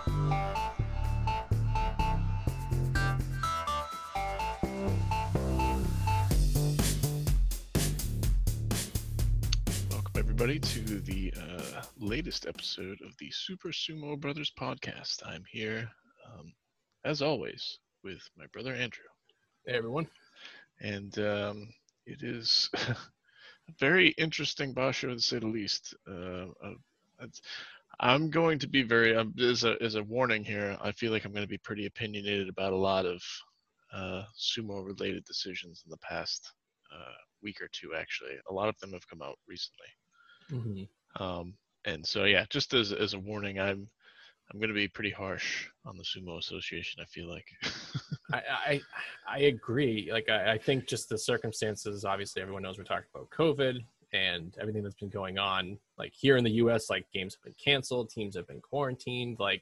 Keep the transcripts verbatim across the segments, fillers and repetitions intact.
Welcome, everybody, to the uh, latest episode of the Super Sumo Brothers podcast. I'm here, um, as always, with my brother Andrew. Hey, everyone. And um, it is a very interesting basho, to say the least. Uh, uh, I'm going to be very, um, as, a, as a warning here, I feel like I'm going to be pretty opinionated about a lot of uh, sumo-related decisions in the past uh, week or two, actually. A lot of them have come out recently. Mm-hmm. Um, and so, yeah, just as as a warning, I'm I'm going to be pretty harsh on the Sumo Association, I feel like. I, I I agree. Like, I, I think just the circumstances, obviously, everyone knows we're talking about COVID and everything that's been going on. Like, here in the U S, like, games have been canceled, teams have been quarantined. Like,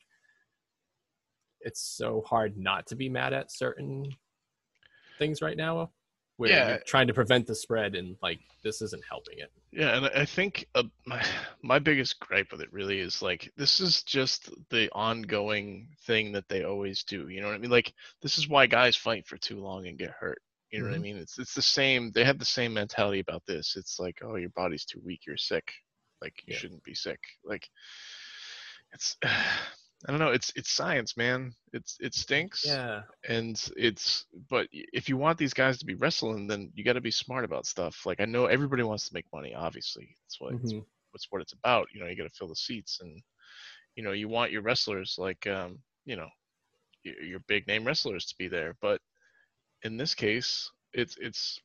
it's so hard not to be mad at certain things right now where Yeah. you're trying to prevent the spread, and, like, this isn't helping it. Yeah, and I think uh, my my biggest gripe with it really is, like, this is just the ongoing thing that they always do. You know what I mean? Like, this is why guys fight for too long and get hurt. You know Mm-hmm. what I mean? It's it's the same. They have the same mentality about this. It's like, oh, your body's too weak. You're sick. Like, you Yeah. shouldn't be sick. Like, it's I don't know. It's it's science, man. It's it stinks. Yeah. And it's but if you want these guys to be wrestling, then you got to be smart about stuff. Like, I know everybody wants to make money. Obviously, that's what Mm-hmm. it's, that's what it's about. You know, you got to fill the seats, and you know, you want your wrestlers, like um, you know, your, your big name wrestlers to be there. But in this case, it's it's.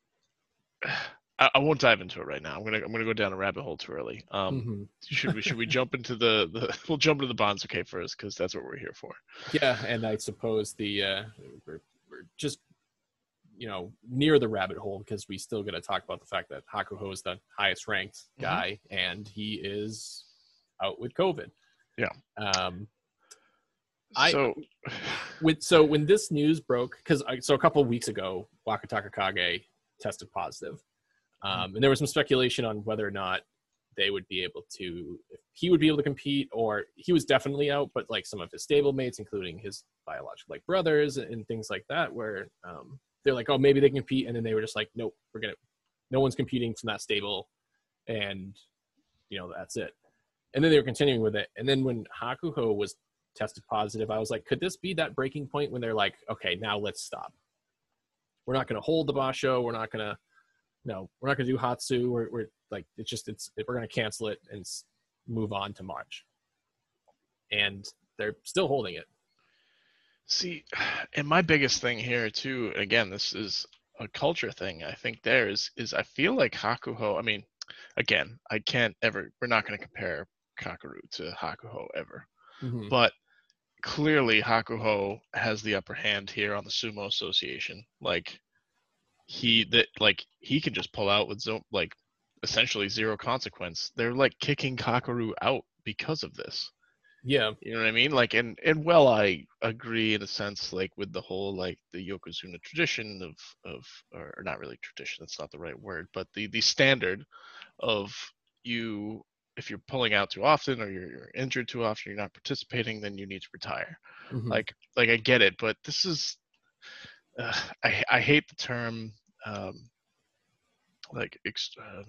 I, I won't dive into it right now. I'm gonna I'm gonna go down a rabbit hole too early. Um, Mm-hmm. should we should we jump into the, the we'll jump into the Banzuke first, because that's what we're here for. Yeah, and I suppose the uh, we're, we're just you know near the rabbit hole because we still got to talk about the fact that Hakuho is the highest ranked guy, mm-hmm. and he is out with COVID. Yeah. Um. So, I, with so when this news broke, because so a couple of weeks ago, Waka Takakage tested positive, um, and there was some speculation on whether or not they would be able to, if he would be able to compete, or he was definitely out, but like some of his stablemates, including his biological like brothers and, and things like that, where um, they're like, oh, maybe they can compete, and then they were just like, nope, we're gonna, no one's competing from that stable, and you know that's it. And then they were continuing with it, and then when Hakuho was tested positive, I was like, could this be that breaking point when they're like, okay, now let's stop. We're not going to hold the basho. We're not going to, no, we're not going to do Hatsu. We're, we're like, it's just, it's, we're going to cancel it and move on to March. And they're still holding it. See, and my biggest thing here too, again, this is a culture thing. I think there is, is I feel like Hakuho, I mean, again, I can't ever, we're not going to compare Kakaru to Hakuho ever. Mm-hmm. But clearly Hakuho has the upper hand here on the Sumo Association. Like, he that like he can just pull out with zo- like essentially zero consequence. They're like kicking Kakaru out because of this. Yeah. You know what I mean? Like, and and well, I agree in a sense, like with the whole like the Yokozuna tradition of of or not really tradition, that's not the right word, but the the standard of you, if you're pulling out too often or you're, you're injured too often, you're not participating, then you need to retire. Mm-hmm. Like, like I get it, but this is, uh, I I hate the term, um, like, uh,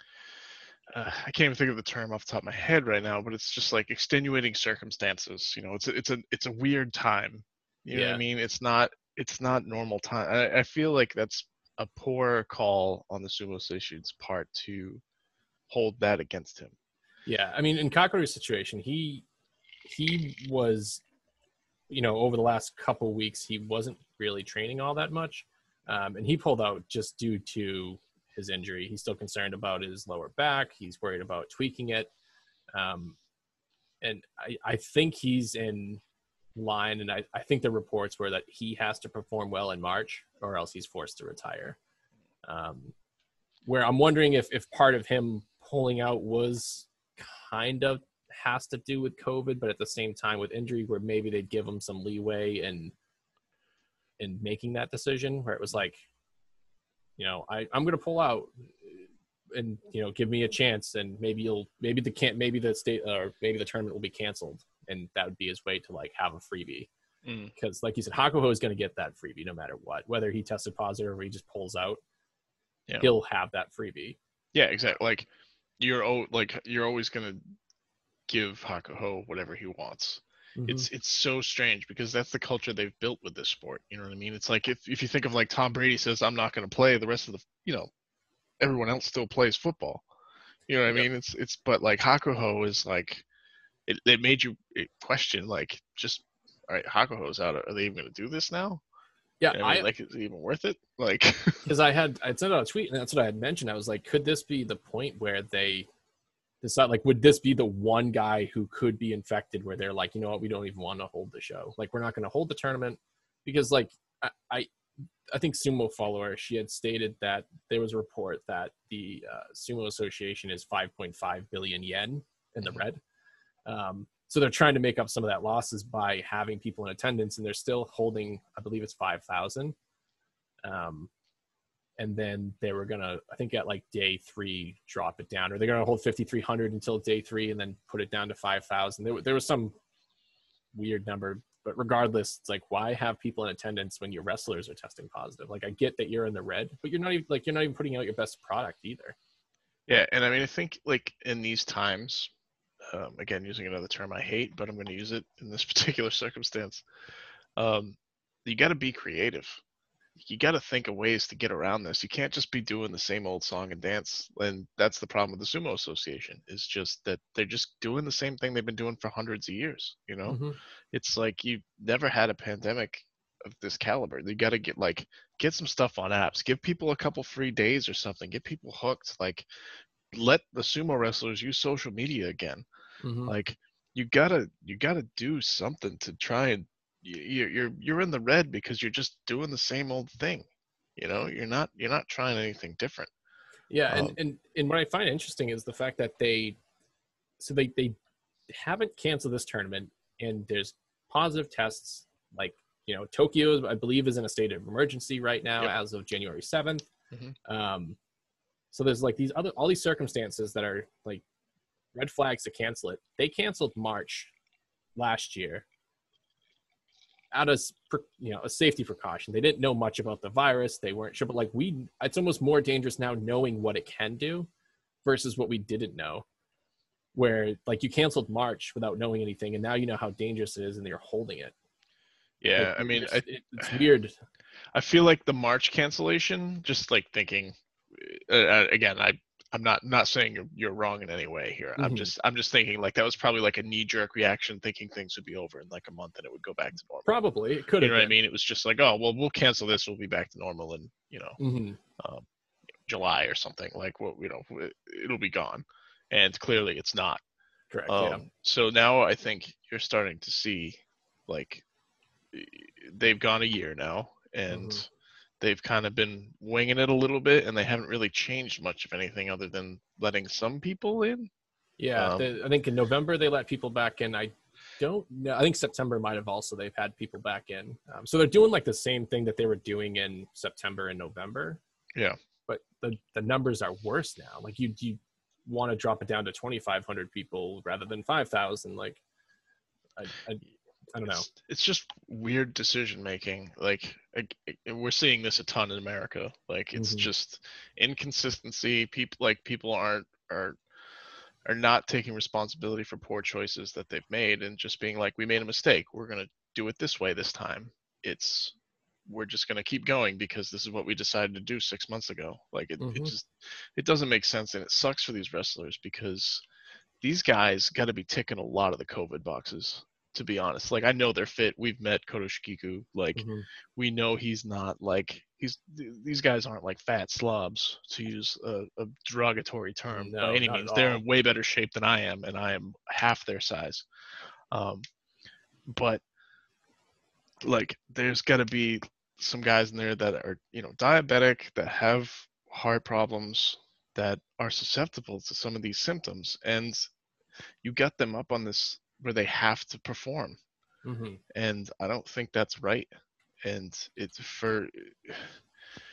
uh, I can't even think of the term off the top of my head right now, but it's just like extenuating circumstances. You know, it's a, it's a it's a weird time. You know yeah. what I mean? It's not it's not normal time. I, I feel like that's a poor call on the Sumo Association's part to hold that against him. Yeah, I mean, in Kakaru's situation, he he was, you know, over the last couple weeks, he wasn't really training all that much, um, and he pulled out just due to his injury. He's still concerned about his lower back. He's worried about tweaking it, um, and I, I think he's in line, and I, I think the reports were that he has to perform well in March, or else he's forced to retire. Um, where I'm wondering if if part of him pulling out was kind of has to do with COVID, but at the same time with injury, where maybe they'd give him some leeway in in making that decision, where it was like, you know, I, I'm going to pull out and, you know, give me a chance, and maybe you'll maybe the can't maybe the state or maybe the tournament will be canceled, and that would be his way to like have a freebie. Mm. Because like you said, Hakuho is going to get that freebie no matter what, whether he tested positive or he just pulls out. Yeah. He'll have that freebie. Yeah, exactly. Like you're o- like you're always gonna give Hakuho whatever he wants. Mm-hmm. It's it's so strange because that's the culture they've built with this sport. You know what I mean? It's like if, if you think of like Tom Brady says, I'm not gonna play, the rest of the you know, everyone else still plays football. You know what Yep. I mean? It's it's but like Hakuho is like it, it made you question like just all right, Hakuho's out. Are they even gonna do this now? Yeah, You know what I mean, I like is it even worth it? Like because I had I sent out a tweet and that's what I had mentioned. I was like, could this be the point where they decide like would this be the one guy who could be infected where they're like, you know what, we don't even want to hold the show. Like we're not going to hold the tournament because like I, I I think Sumo follower, she had stated that there was a report that the uh, Sumo Association is five point five billion yen in the red. Um, so they're trying to make up some of that losses by having people in attendance, and they're still holding, I believe it's five thousand. Um, and then they were going to, I think at like day three, drop it down, or they're going to hold fifty-three hundred until day three and then put it down to five thousand. There, there was some weird number, but regardless, it's like, why have people in attendance when your wrestlers are testing positive? Like I get that you're in the red, but you're not even like, you're not even putting out your best product either. yeah, and I mean I think like in these times, um, again using another term I hate, but I'm going to use it in this particular circumstance. Um, you got to be creative. You got to think of ways to get around this. You can't just be doing the same old song and dance. And that's the problem with the Sumo Association. Is just that they're just doing the same thing they've been doing for hundreds of years. You know, Mm-hmm. it's like you never had a pandemic of this caliber. You got to get like get some stuff on apps. Give people a couple free days or something. Get people hooked. Like let the sumo wrestlers use social media again. Mm-hmm. Like you gotta you gotta do something to try and you're you're you're in the red because you're just doing the same old thing. You know, you're not you're not trying anything different. Yeah, and, Um, and and what I find interesting is the fact that they so they they haven't canceled this tournament, and there's positive tests. Like you know, Tokyo I believe is in a state of emergency right now Yep. as of January seventh. Mm-hmm. Um, so there's like these other all these circumstances that are like red flags to cancel it. They canceled March last year out of you know a safety precaution. They didn't know much about the virus. They weren't sure, but like we, it's almost more dangerous now knowing what it can do versus what we didn't know. Where like you canceled March without knowing anything, and now you know how dangerous it is, and you're holding it. yeah, Like, I mean, it's, I it's weird. I feel like the March cancellation, just like thinking, uh, uh, again, I I'm not not saying you're, you're wrong in any way here. I'm Mhm. just I'm just thinking like that was probably like a knee jerk reaction, thinking things would be over in like a month and it would go back to normal. Probably it could You have know what I been. mean? It was just like, oh well, we'll cancel this. We'll be back to normal in you know Mhm. um, July or something. Like what you know, it, it'll be gone, and clearly it's not. Correct. Um, Yeah. So now I think you're starting to see like they've gone a year now, and Mhm. they've kind of been winging it a little bit, and they haven't really changed much of anything other than letting some people in. Yeah. Um, They, I think in November they let people back in. I don't know. I think September might have also they've had people back in. Um, so they're doing like the same thing that they were doing in September and November. yeah, But the the numbers are worse now. Like you you want to drop it down to twenty-five hundred people rather than five thousand. Like I, I I don't know. it's, it's just weird decision making. Like I, I- we're seeing this a ton in America. Like it's Mhm. just inconsistency. People like people aren't are are not taking responsibility for poor choices that they've made and just being like, we made a mistake. We're gonna do it this way this time. It's we're just gonna keep going because this is what we decided to do six months ago. Like it, it Mhm. just it doesn't make sense, and it sucks for these wrestlers because these guys got to be ticking a lot of the COVID boxes. To be honest, like I know they're fit. We've met Kotoshikiku. Like Mhm. we know he's not like he's these guys aren't like fat slobs, to use a, a derogatory term by No, any not at means. They're all. in way better shape than I am, and I am half their size. Um, but like there's got to be some guys in there that are you know diabetic, that have heart problems, that are susceptible to some of these symptoms, and you got them up on this where they have to perform, Mhm. and I don't think that's right. And it's for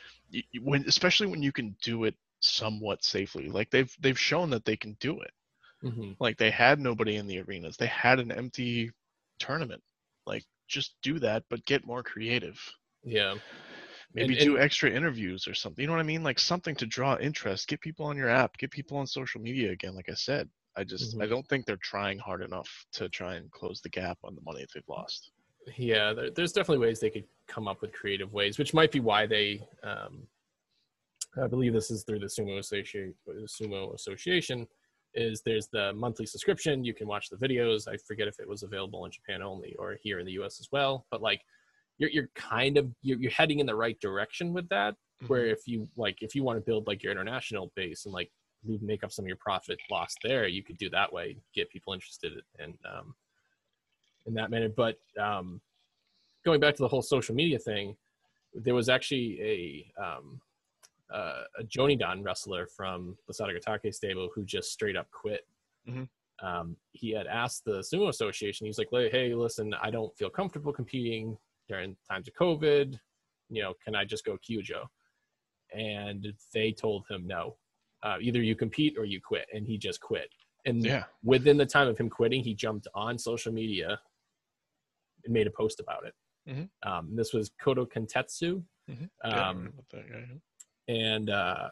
when especially when you can do it somewhat safely, like they've they've shown that they can do it. Mm-hmm. Like they had nobody in the arenas. They had an empty tournament. Like just do that, but get more creative. Yeah. Maybe And, do and extra interviews or something. You know what I mean? Like something to draw interest. Get people on your app. Get people on social media again. Like I said, I just I mhm. don't think they're trying hard enough to try and close the gap on the money they've lost. Yeah, there, there's definitely ways they could come up with creative ways, which might be why they. Um, I believe this is through the Sumo Association. The Sumo Association is there's the monthly subscription. You can watch the videos. I forget if it was available in Japan only or here in the U S as well. But like, you're you're kind of you're, you're heading in the right direction with that. Where Mhm. if you like, if you want to build like your international base and like make up some of your profit loss there, you could do that way, get people interested in um, in that manner. But um, going back to the whole social media thing, there was actually a um, uh, a Jonidan wrestler from the Sadagatake stable who just straight up quit. Mhm. Um, he had asked the Sumo Association, he's like, hey, listen, I don't feel comfortable competing during times of COVID. You know, can I just go Kyujo? And they told him no. Uh, either you compete or you quit. And he just quit. And Yeah. within the time of him quitting, he jumped on social media and made a post about it. Mhm. Um, this was Kodo Kentetsu. Mhm. Yeah, I Um, remember that guy, yeah. and uh,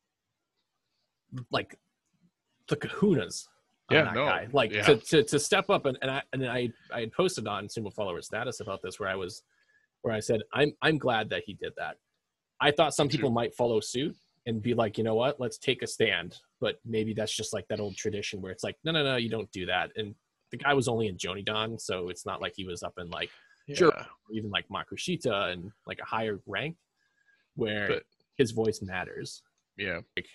like the kahunas on Yeah, that no, guy. Like yeah. to, to to step up and, and I and I I had posted on Sumo Follower status about this where I was where I said I'm I'm glad that he did that. I thought some Me too. people might follow suit and be like, you know what, let's take a stand. But maybe that's just like that old tradition where it's like, no, no, no, you don't do that. And the guy was only in Jonidan, so it's not like he was up in like Yeah. Jur- or even like Makushita and like a higher rank where But his voice matters. yeah.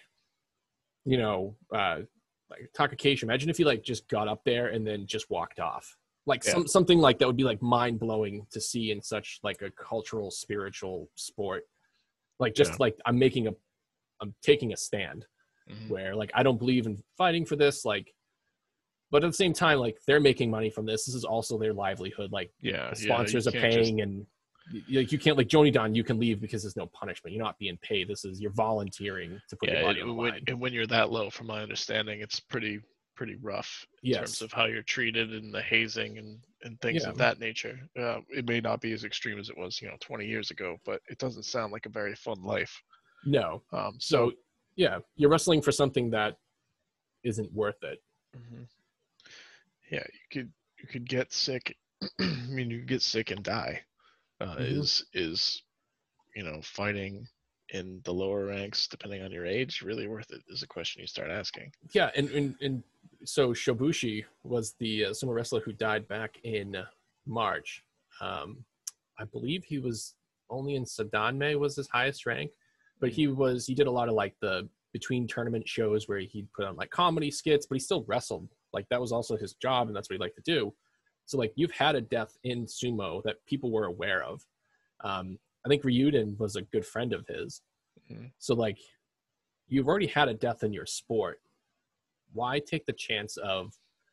You know, uh, like Takakeshi, imagine if he like just got up there and then just walked off. Like Yeah. some something like that would be like mind blowing to see in such like a cultural, spiritual sport. Like just Yeah. like I'm making a, I'm taking a stand Mhm. where like I don't believe in fighting for this. Like, but at the same time, like they're making money from this. This is also their livelihood. Like Yeah. the Yeah. sponsors You are can't just paying, and you, like you can't like Jonidan, you can leave because there's no punishment. You're not being paid. This is you're volunteering to put your yeah, body it, on the when line. and when you're that low, from my understanding, it's pretty pretty rough in Yes. terms of how you're treated and the hazing and and things Yeah. of that nature. Uh, it may not be as extreme as it was, you know, twenty years ago, but it doesn't sound like a very fun life. No. Um, So so yeah, you're wrestling for something that isn't worth it. mhm. Yeah, you could you could get sick. I mean, you could get sick and die. Uh, Mhm. Is is you know fighting in the lower ranks, depending on your age, really worth it? Is a question you start asking. Yeah, and and, and so Shobushi was the uh, sumo wrestler who died back in March. Um, I believe he was only in Sadanme was his highest rank, but he was he did a lot of like the between tournament shows where he'd put on like comedy skits, but he still wrestled. Like that was also his job, and that's what he liked to do. So like you've had a death in sumo that people were aware of. Um, I think Ryuden was a good friend of his. Mhm. So like you've already had a death in your sport. Why take the chance of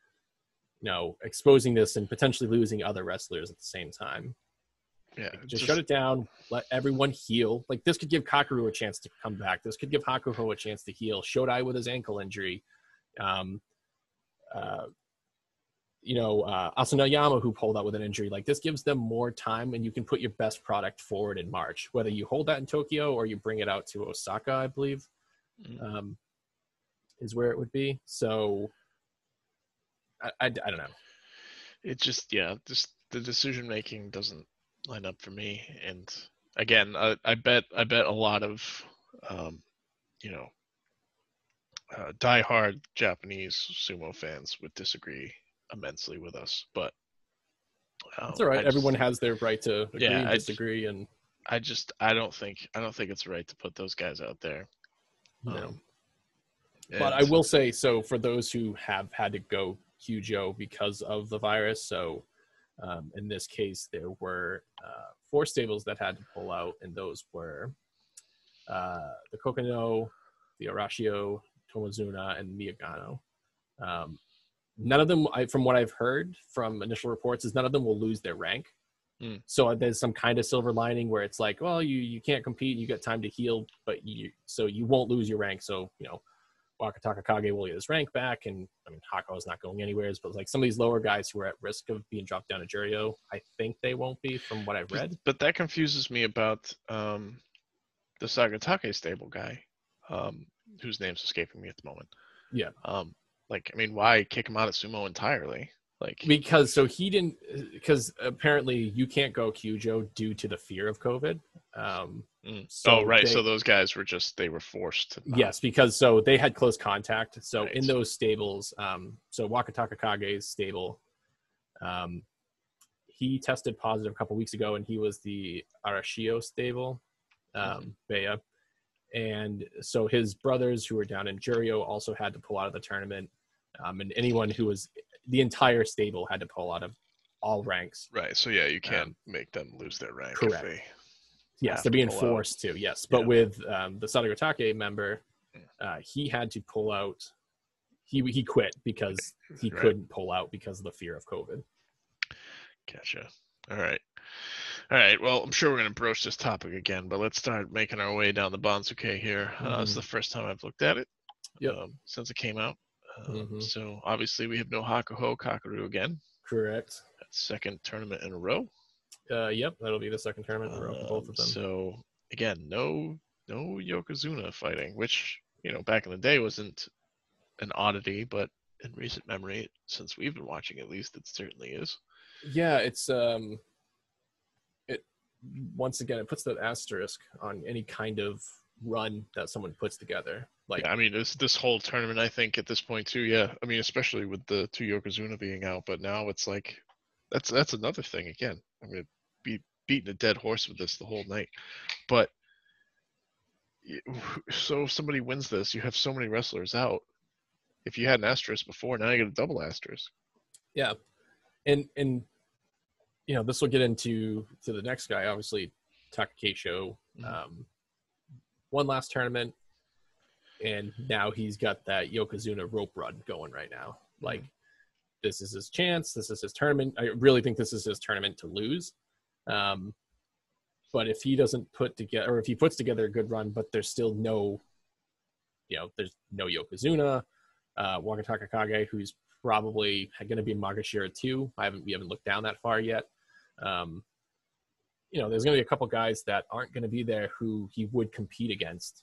you know exposing this and potentially losing other wrestlers at the same time? Yeah, Like, it's just, shut it down, let everyone heal. Like this could give Kakaru a chance to come back. This could give Hakuho a chance to heal. Shodai with his ankle injury. Um, uh, you know, uh, Asunayama who pulled out with an injury. Like this gives them more time, and you can put your best product forward in March. Whether you hold that in Tokyo or you bring it out to Osaka, I believe, Mhm. um, is where it would be. So I, I, I don't know. It just yeah, just the decision making doesn't line up for me. And again, I, I bet I bet a lot of um, you know uh, diehard Japanese sumo fans would disagree immensely with us, but um, It's all right. I just, Everyone has their right to agree yeah, and I, disagree, and I just I don't think I don't think it's right to put those guys out there. you know. Um, But and I will say, so for those who have had to go Kyujo because of the virus, so um, in this case, there were uh, four stables that had to pull out, and those were uh, the Kokono, the Arashio, Tomozuna, and Miyagano. Um, none of them, I, from what I've heard from initial reports, is none of them will lose their rank. Mm. So there's some kind of silver lining where it's like, well, you you can't compete, you get time to heal, but you so you won't lose your rank. So you know, Wakataka Kage will get his rank back, and I mean Hako is not going anywhere. But like some of these lower guys who are at risk of being dropped down to Juryo, I think they won't be, from what I've read. But, but that confuses me about um, the Sagatake stable guy, um, whose name's escaping me at the moment. Yeah. Um, like, I mean, why kick him out of sumo entirely? Like, because so he didn't, because apparently you can't go Kyujo due to the fear of COVID. Um, mm. so oh, right. they, so those guys were just, they were forced to. Not. Yes, because so they had close contact. So right. in those stables, um, so Wakataka Kage's stable, um, he tested positive a couple weeks ago, and he was the Arashio stable, um, Bea. And so his brothers who were down in Juryo also had to pull out of the tournament. Um, and anyone who was, the entire stable had to pull out of all ranks. Right. So yeah, you can't um, make them lose their rank. Correct. If they yes, they're being forced out. to. Yes, but yeah. with um, the Sadagatake member, uh, he had to pull out. He he quit because he right. couldn't pull out because of the fear of COVID. Gotcha. All right. All right. Well, I'm sure we're going to broach this topic again, but let's start making our way down the Banzuke here. Uh, mm-hmm. This is the first time I've looked at it yep. um, since it came out. Um, mm-hmm. So obviously we have no Hakuho Kakaru again. Correct. Second tournament in a row. Uh, yep, that'll be the second tournament in a row for both of them. So again, no no Yokozuna fighting, which, you know, back in the day wasn't an oddity, but in recent memory, since we've been watching at least, it certainly is. Yeah, it's um, it once again it puts that asterisk on any kind of run that someone puts together. Like, yeah, I mean, this this whole tournament, I think at this point too, yeah. I mean, especially with the two Yokozuna being out, but now it's like, that's that's another thing again. I'm gonna be beating a dead horse with this the whole night, but so if somebody wins this, you have so many wrestlers out. If you had an asterisk before, now you get a double asterisk. Yeah, and and you know, this will get into to the next guy, obviously Takakeisho. Mm-hmm. Um, one last tournament. And now he's got that Yokozuna rope run going right now. Like, this is his chance. This is his tournament. I really think this is his tournament to lose. Um, but if he doesn't put together, or if he puts together a good run, but there's still no, you know, there's no Yokozuna, uh, Wakataka Kage, who's probably going to be in Magashira too. I haven't, we haven't looked down that far yet. Um, you know, there's going to be a couple guys that aren't going to be there who he would compete against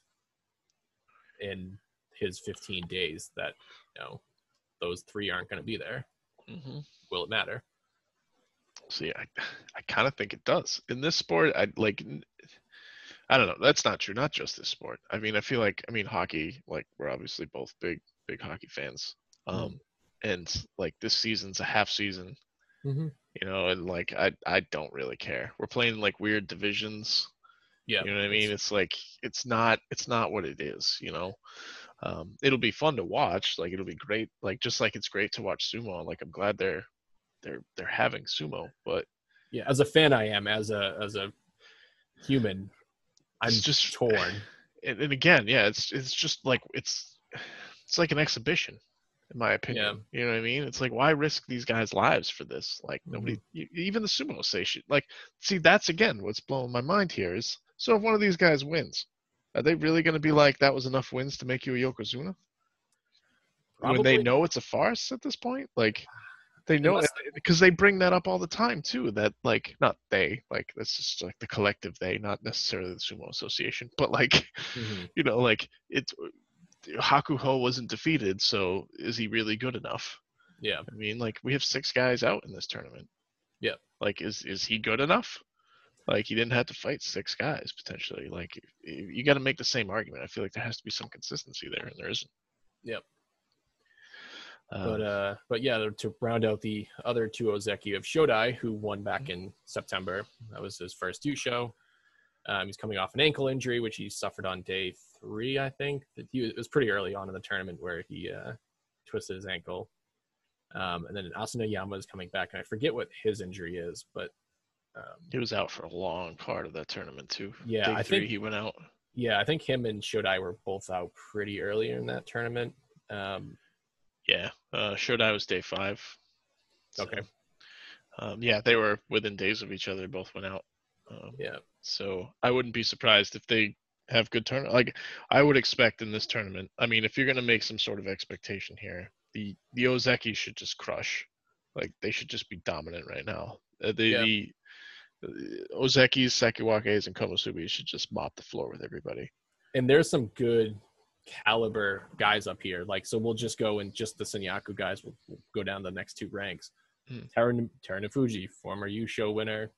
in his fifteen days, that, you know, those three aren't going to be there. Mm-hmm. Will it matter? See, I, I kind of think it does. In this sport, I like, I don't know. That's not true. Not just this sport. I mean, I feel like, I mean, hockey, like, we're obviously both big, big hockey fans. Um, mm-hmm. And like, this season's a half season, mm-hmm. you know, and like, I, I don't really care. We're playing like weird divisions. Yeah, you know what I mean? It's like, it's not, it's not what it is, you know? Um, it'll be fun to watch. Like, it'll be great. Like, just like it's great to watch sumo. Like, I'm glad they're, they're, they're having sumo, but yeah, as a fan, I am, as a, as a human, I'm just torn. And, and again, yeah, it's, it's just like, it's, it's like an exhibition, in my opinion. Yeah. You know what I mean? It's like, why risk these guys' lives for this? Like, nobody, mm-hmm. even the sumo say shit. Like, see, that's again, what's blowing my mind here is, so if one of these guys wins, are they really going to be like, that was enough wins to make you a Yokozuna? Probably. When they know it's a farce at this point? Like, they know it, because they bring that up all the time too, that like, not they, like, that's just like the collective they, not necessarily the Sumo Association, but like, mm-hmm. you know, like, it's, Hakuho wasn't defeated, so is he really good enough? Yeah. I mean, like, we have six guys out in this tournament. Yeah. Like, is is he good enough? Like, he didn't have to fight six guys, potentially. Like, you got to make the same argument. I feel like there has to be some consistency there, and there isn't. Yep. Um, but, uh, but yeah, to round out the other two Ozeki, you have Shodai, who won back in September. That was his first U show. Um, he's coming off an ankle injury, which he suffered on day three, I think. He, it was pretty early on in the tournament where he uh, twisted his ankle. Um, and then Asuna Yama is coming back, and I forget what his injury is, but Um, he was out for a long part of that tournament too. Yeah, Day I three, think he went out. Yeah, I think him and Shodai were both out pretty early in that tournament. Um, yeah, uh, Shodai was day five. So, okay. Um, yeah, they were within days of each other. Both went out. Um, yeah. So I wouldn't be surprised if they have good turn. Like I would expect in this tournament. I mean, if you're gonna make some sort of expectation here, the the Ozeki should just crush. Like they should just be dominant right now. Uh, the Yeah. the uh, Ozekis, Sakiwakes, and Komusubi should just mop the floor with everybody. And there's some good caliber guys up here. Like, so we'll just go and just the Senyaku guys will we'll go down the next two ranks. Hmm. Teru Terunofuji, former U show winner,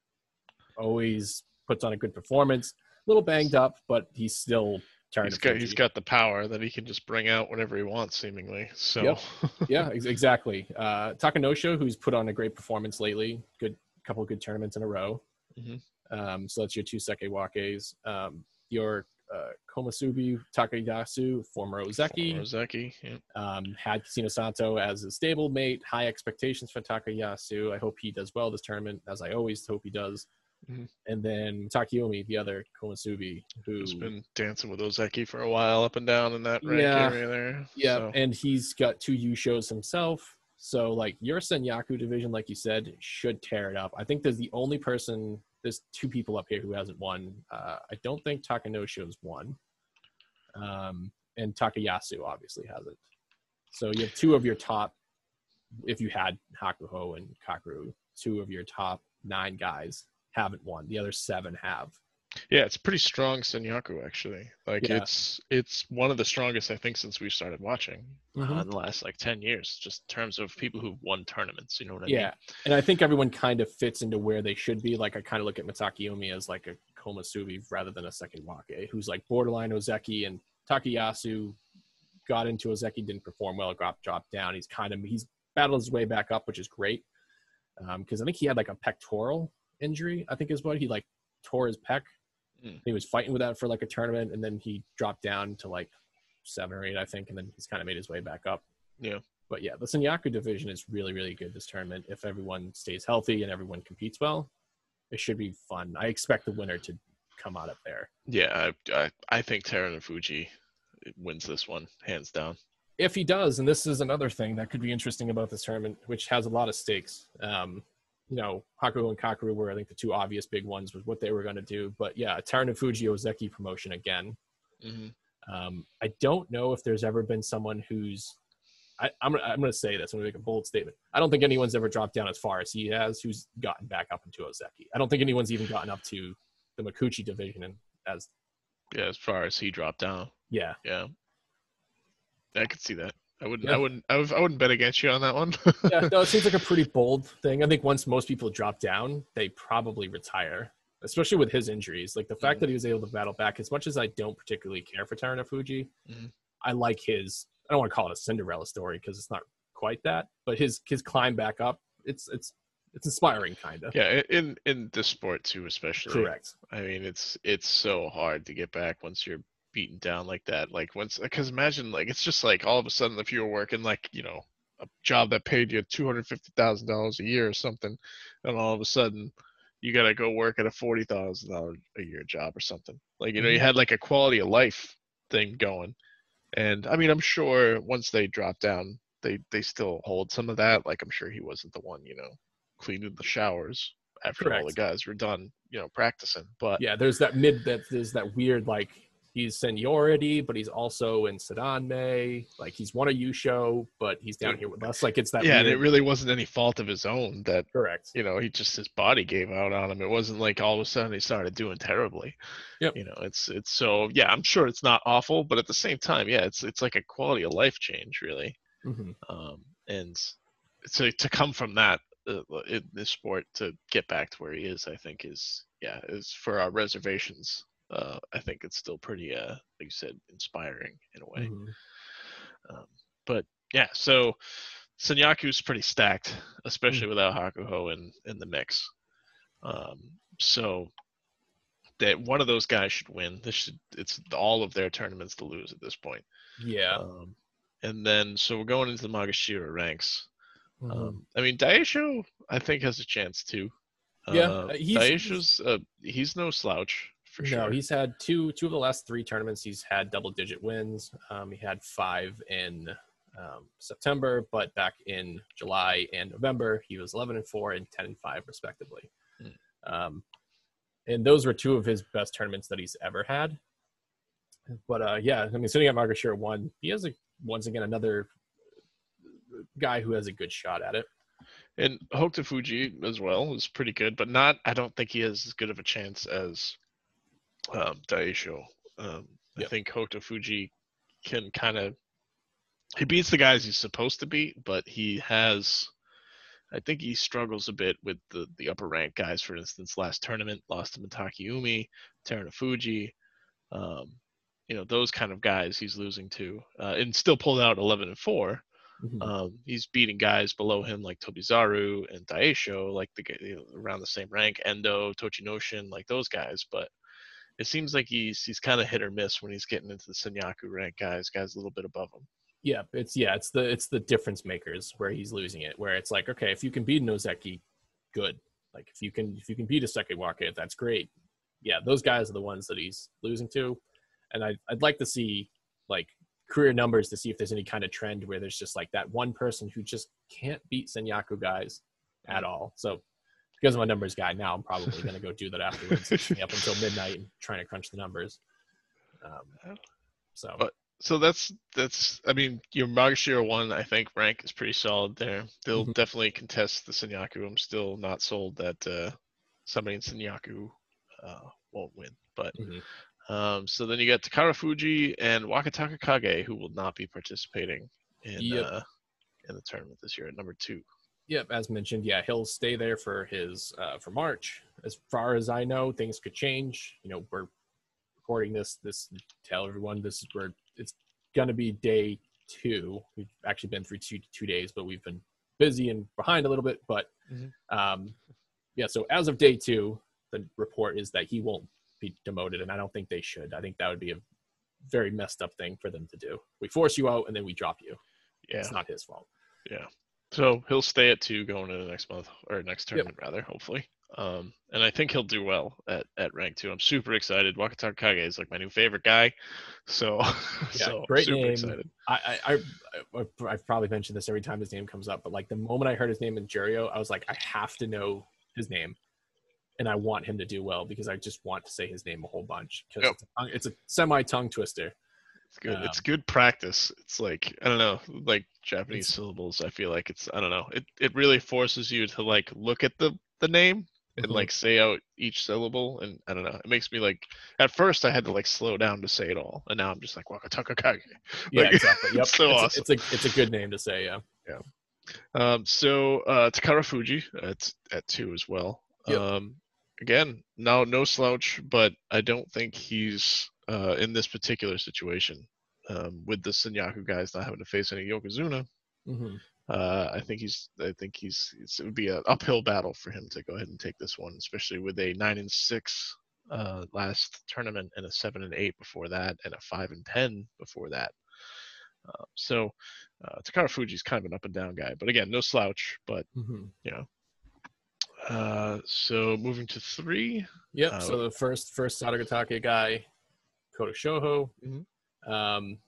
always puts on a good performance. A little banged up, but he's still Terunofuji. He's got he's got the power that he can just bring out whenever he wants, seemingly. So Yep. Yeah, ex- exactly. Uh, Takanosho, who's put on a great performance lately, good couple of good tournaments in a row. Mm-hmm. Um, so that's your two Sekewakes. Um, your uh, Komusubi Takayasu, former Ozeki, Ozeki, yeah. um, had Casino Santo as a stable mate. High expectations for Takayasu. I hope he does well this tournament, as I always hope he does. Mm-hmm. And then Takeyomi, the other Komusubi, who's who been dancing with Ozeki for a while, up and down in that rank Yeah. area there. Yeah, So, and he's got two U shows himself. So, like, your Senyaku division, like you said, should tear it up. I think there's the only person, there's two people up here who hasn't won. Uh, I don't think Takanosho's won. Um, and Takayasu obviously hasn't. So you have two of your top, if you had Hakuho and Kakeru, two of your top nine guys haven't won. The other seven have. yeah, it's pretty strong Senyaku actually. Like Yeah. it's it's one of the strongest I think since we started watching Mhm. uh, in the last like ten years, just in terms of people who've won tournaments. You know what I Yeah, mean? and I think everyone kind of fits into where they should be. Like I kind of look at Mitakeyomi as like a Komusubi rather than a Sekewake, who's like borderline Ozeki, and Takayasu got into Ozeki, didn't perform well, got dropped down. He's kind of he's battled his way back up, which is great. Because um, I think he had like a pectoral injury. I think is what he like tore his pec. Mm. He was fighting with that for like a tournament, and then he dropped down to like seven or eight, I think, and then he's kind of made his way back up. Yeah. But yeah, the Senyaku division is really, really good this tournament. If everyone stays healthy and everyone competes well, it should be fun. I expect the winner to come out up there. Yeah, I I, I think Terunofuji wins this one hands down. If he does, and this is another thing that could be interesting about this tournament, which has a lot of stakes. Um, you know, Hakuho and Kakeru were, I think, the two obvious big ones was what they were going to do. But yeah, Terunofuji Ozeki promotion again. Mm-hmm. Um, I don't know if there's ever been someone who's I, I'm, I'm going to say this. I'm going to make a bold statement. I don't think anyone's ever dropped down as far as he has who's gotten back up into Ozeki. I don't think anyone's even gotten up to the Mikuchi division and as Yeah, as far as he dropped down. yeah. Yeah. I could see that. I wouldn't Yeah. I wouldn't I, would, I wouldn't bet against you on that one. Yeah, no, it seems like a pretty bold thing. I think once most people drop down, they probably retire, especially with his injuries. Like the fact Mhm. that he was able to battle back, as much as I don't particularly care for Terunofuji, Mhm. I like his, I don't want to call it a Cinderella story because it's not quite that, but his his climb back up, it's it's it's inspiring kind of. Yeah, in in this sport too, especially. Correct. I mean, it's it's so hard to get back once you're beaten down like that. Like once, because imagine like it's just like all of a sudden if you were working like you know a job that paid you two hundred fifty thousand dollars a year or something, and all of a sudden you got to go work at a forty thousand dollars a year job or something. Like you know you Mhm. had like a quality of life thing going, and I mean I'm sure once they drop down, they they still hold some of that. Like I'm sure he wasn't the one you know cleaning the showers after all the Correct. guys were done you know practicing, but Yeah, there's that mid that there's that weird like he's seniority, but he's also in Sedanme. Like he's won a U show, but he's down here with us. Like it's that yeah, weird. and it really wasn't any fault of his own that Correct. you know he just his body gave out on him. It wasn't like all of a sudden he started doing terribly. Yep. You know, it's it's so yeah, I'm sure it's not awful, but at the same time, yeah, it's it's like a quality of life change really. Mm-hmm. Um, and so to come from that uh, in this sport to get back to where he is, I think is yeah, is for our reservations. Uh, I think it's still pretty, uh, like you said, inspiring in a way. Mm-hmm. Um, but yeah, so Senyaku's pretty stacked, especially Mm. without Hakuho in, in the mix. Um, so that one of those guys should win. This should it's all of their tournaments to lose at this point. Yeah. Um, and then so we're going into the Magashira ranks. Mhm. Um, I mean, Daisho I think has a chance too. Yeah, uh, uh, he's- Daisho's uh, he's no slouch for no, sure. he's had two two of the last three tournaments. He's had double digit wins. Um, he had five in um, September, but back in July and November, he was eleven and four and ten and five respectively. Mm. Um, and those were two of his best tournaments that he's ever had. But uh, yeah, I mean, sitting at Margashira one, he has a once again another guy who has a good shot at it. And Hokuto Fuji as well is pretty good, but not. I don't think he has as good of a chance as um, Daisho. Um, I Yep. think Hokuto Fuji can kind of he beats the guys he's supposed to beat, but he has. I think he struggles a bit with the, the upper rank guys. For instance, last tournament lost to Mitakeumi, Terunofuji, um, you know those kind of guys he's losing to, uh, and still pulled out eleven and four. Mhm. Um, he's beating guys below him like Tobizaru and Daisho, like the you know, around the same rank, Endo, Tochinoshin, like those guys. But it seems like he's he's kind of hit or miss when he's getting into the Senyaku rank guys, guys a little bit above him. Yeah, it's yeah, it's the it's the difference makers where he's losing it. Where it's like, okay, if you can beat Nozeki, good. Like if you can if you can beat a Sekewaka, that's great. Yeah, those guys are the ones that he's losing to, and I I'd like to see like career numbers to see if there's any kind of trend where there's just like that one person who just can't beat Senyaku guys at all. So because I'm a numbers guy now, I'm probably going to go do that afterwards, stay up until midnight and trying to crunch the numbers. Um, so, but so that's that's. I mean, your Magashira one, I think rank is pretty solid there. They'll mm-hmm. definitely contest the Senyaku. I'm still not sold that uh, somebody in Senyaku uh, won't win, but. Mm-hmm. Um, so then you got Takara Fuji and Wakataka Kage, who will not be participating in yep. uh, in the tournament this year at number two. Yep, as mentioned, yeah, he'll stay there for his uh, for March. As far as I know, things could change. You know, we're recording this. This tell everyone this is where it's gonna be day two. We've actually been through two two days, but we've been busy and behind a little bit. But mm-hmm. um, yeah, so as of day two, the report is that he won't be demoted, and I don't think they should. I think that would be a very messed up thing for them to do. We force you out and then we drop you. Yeah, it's not his fault. Yeah, so he'll stay at two going into next month or next tournament yep. rather, hopefully. Um, and I think he'll do well at, at rank two. I'm super excited. Wakataka Kage is like my new favorite guy, so yeah, so great super name. excited. I, I I I've probably mentioned this every time his name comes up, but like the moment I heard his name in Juryo, I was like, I have to know his name. And I want him to do well because I just want to say his name a whole bunch because yep. it's, it's a semi tongue twister. It's good. Um, it's good practice. It's like I don't know, like Japanese syllables. I feel like it's I don't know. It it really forces you to like look at the the name and mm-hmm. like say out each syllable. And I don't know. It makes me like at first I had to like slow down to say it all, and now I'm just like Wakataka Kage. Yeah, like, exactly. Yep. so it's, awesome. It's a it's a good name to say. Yeah. Yeah. Um. So uh, Takara Fuji at at two as well. Yep. Um. Again, no, no slouch, but I don't think he's uh, in this particular situation um, with the Senyaku guys not having to face any Yokozuna. Mm-hmm. Uh, I think he's, I think he's, it would be an uphill battle for him to go ahead and take this one, especially with a nine and six uh, last tournament and a seven and eight before that, and a five and ten before that. Uh, so uh, Takara Fuji's kind of an up and down guy, but again, no slouch, but mm-hmm. you know. Uh, so moving to three. Yep. Uh, so the first first Sadagatake guy, Koto Shoho. Mm-hmm. Um,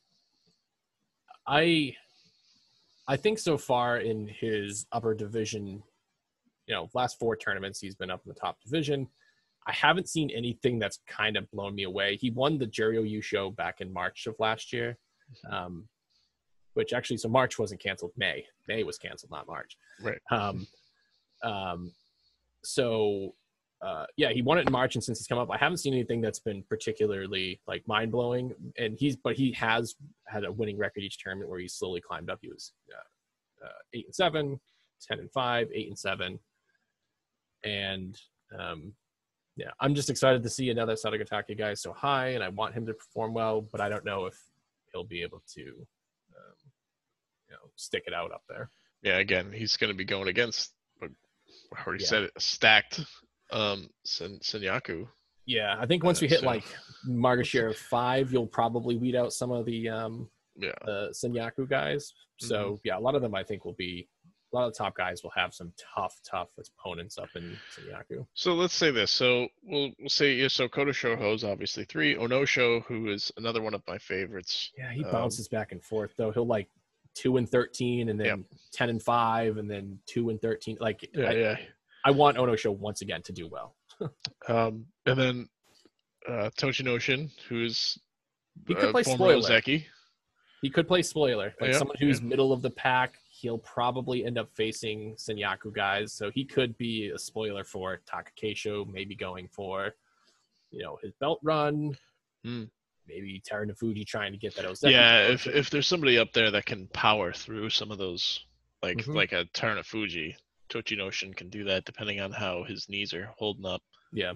I I think so far in his upper division, you know, last four tournaments he's been up in the top division. I haven't seen anything that's kind of blown me away. He won the Juryo Yusho back in March of last year, um, which actually so March wasn't canceled. May May was canceled, not March. Right. Um, um. So, uh, yeah, he won it in March, and since he's come up, I haven't seen anything that's been particularly like mind blowing. And he's, but he has had a winning record each tournament where he's slowly climbed up. He was uh, uh, eight and seven, ten and five, eight and seven, and um, yeah, I'm just excited to see another Sadagatake guy so high, and I want him to perform well, but I don't know if he'll be able to, um, you know, stick it out up there. Yeah, again, he's going to be going against. I already yeah. said it, stacked um, Sen- Senyaku. Yeah, I think once uh, we hit so. like Margashira five, you'll probably weed out some of the um, yeah. uh, Senyaku guys. So, mm-hmm. yeah, a lot of them I think will be, a lot of the top guys will have some tough, tough opponents up in Senyaku. So let's say this. So we'll we'll say, yeah, so Koto Shoho is obviously three. Onosho, who is another one of my favorites. Yeah, he bounces um, back and forth, though. He'll like two and thirteen and then yep. ten and five and then two and thirteen. Like, yeah, I, yeah. I want Onosho once again to do well. um, and then uh, Tochinoshin, who's He could uh, play former spoiler. Ozeki. He could play spoiler, like Yep, someone who's yeah. middle of the pack. He'll probably end up facing Senyaku guys, so he could be a spoiler for Takakeisho, maybe going for, you know, his belt run. Hmm. Maybe Terunofuji trying to get that Ozeki Yeah, if promotion. if there's somebody up there that can power through some of those, like Mhm. like a Terunofuji, Tochinoshin can do that depending on how his knees are holding up. Yeah.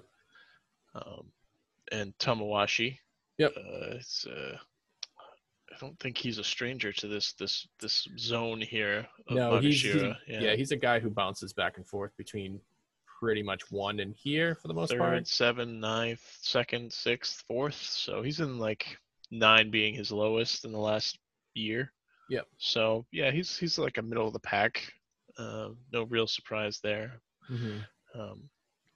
Um, and Tamawashi, Yep. uh, it's, uh, I don't think he's a stranger to this this this zone here of No, he's, he's Magashira. yeah. Yeah, he's a guy who bounces back and forth between pretty much one and here for the most third, part. seven, ninth, second, sixth, fourth. So he's in like nine being his lowest in the last year. Yep. So yeah, he's he's like a middle of the pack. Uh, no real surprise there. Mm-hmm. Um,